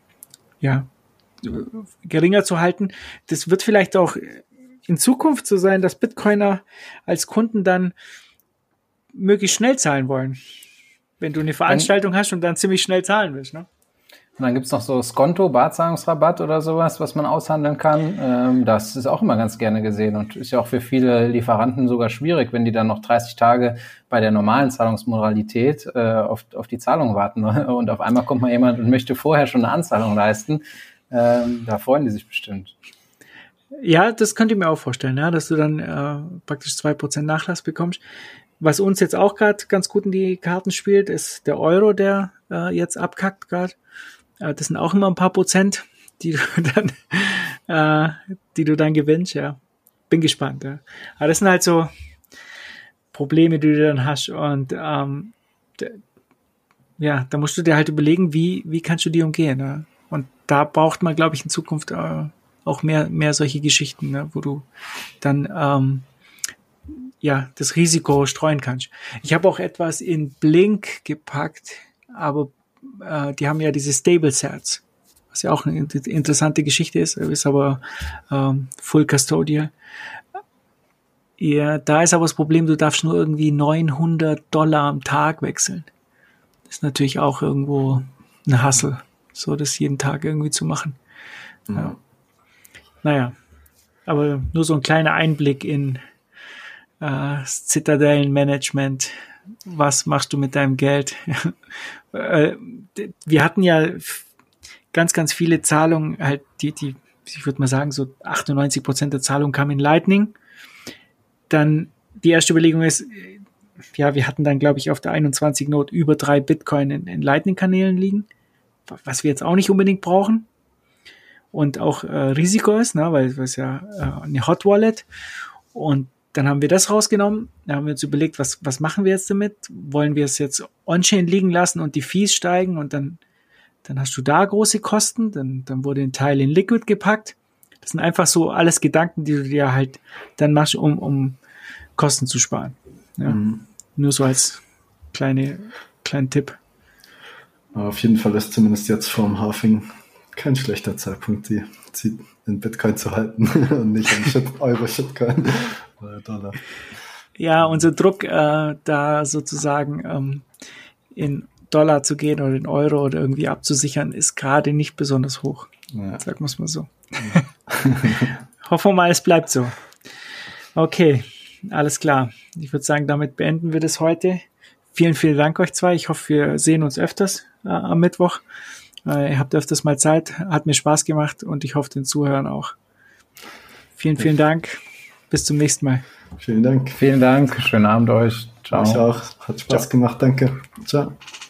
geringer zu halten, das wird vielleicht auch in Zukunft so sein, dass Bitcoiner als Kunden dann möglichst schnell zahlen wollen. Wenn du eine Veranstaltung hast und dann ziemlich schnell zahlen willst, ne? Und dann gibt's noch so Skonto, Barzahlungsrabatt oder sowas, was man aushandeln kann. Das ist auch immer ganz gerne gesehen und ist ja auch für viele Lieferanten sogar schwierig, wenn die dann noch 30 Tage bei der normalen Zahlungsmodalität auf die Zahlung warten. Und auf einmal kommt mal jemand und möchte vorher schon eine Anzahlung leisten. Da freuen die sich bestimmt. Ja, das könnte ich mir auch vorstellen, ja, dass du dann praktisch 2% Nachlass bekommst. Was uns jetzt auch gerade ganz gut in die Karten spielt, ist der Euro, der jetzt abkackt gerade. Das sind auch immer ein paar Prozent, die du dann gewinnst, ja. Bin gespannt, ja. Aber das sind halt so Probleme, die du dann hast. Und da musst du dir halt überlegen, wie kannst du die umgehen, ja? Und da braucht man, glaube ich, in Zukunft auch mehr solche Geschichten, ne? Wo du dann das Risiko streuen kannst. Ich habe auch etwas in Blink gepackt, aber die haben ja diese Stable Sets. was ja auch eine interessante Geschichte ist aber Full Custodial. Ja, da ist aber das Problem, du darfst nur irgendwie $900 am Tag wechseln. Das ist natürlich auch irgendwo ein Hustle, so das jeden Tag irgendwie zu machen. Ja. Naja, aber nur so ein kleiner Einblick in Zitadellenmanagement. Was machst du mit deinem Geld? Wir hatten ja ganz, ganz viele Zahlungen, halt die ich würde mal sagen, so 98% der Zahlungen kamen in Lightning. Dann die erste Überlegung ist, ja, wir hatten dann, glaube ich, auf der 21 Note über 3 Bitcoin in Lightning-Kanälen liegen, was wir jetzt auch nicht unbedingt brauchen und auch Risiko ist, ne, weil es ja eine Hot Wallet, und dann haben wir das rausgenommen, dann haben wir uns überlegt, was machen wir jetzt damit? Wollen wir es jetzt on-chain liegen lassen und die Fees steigen und dann hast du da große Kosten, dann wurde ein Teil in Liquid gepackt. Das sind einfach so alles Gedanken, die du dir halt dann machst, um Kosten zu sparen. Ja. Nur so als kleinen Tipp. Auf jeden Fall ist zumindest jetzt vorm Halving kein schlechter Zeitpunkt, die in Bitcoin zu halten und nicht in Euro-Shitcoin oder Dollar. Ja, unser Druck, da sozusagen in Dollar zu gehen oder in Euro oder irgendwie abzusichern, ist gerade nicht besonders hoch. Ja. Sagen wir es mal so. Ja. Hoffen wir mal, es bleibt so. Okay, alles klar. Ich würde sagen, damit beenden wir das heute. Vielen, vielen Dank euch zwei. Ich hoffe, wir sehen uns öfters am Mittwoch. Ihr habt öfters mal Zeit. Hat mir Spaß gemacht und ich hoffe, den Zuhörern auch. Vielen, vielen Dank. Bis zum nächsten Mal. Vielen Dank. Vielen Dank. Schönen Abend euch. Ciao. Euch auch. Hat Spaß gemacht. Danke. Ciao.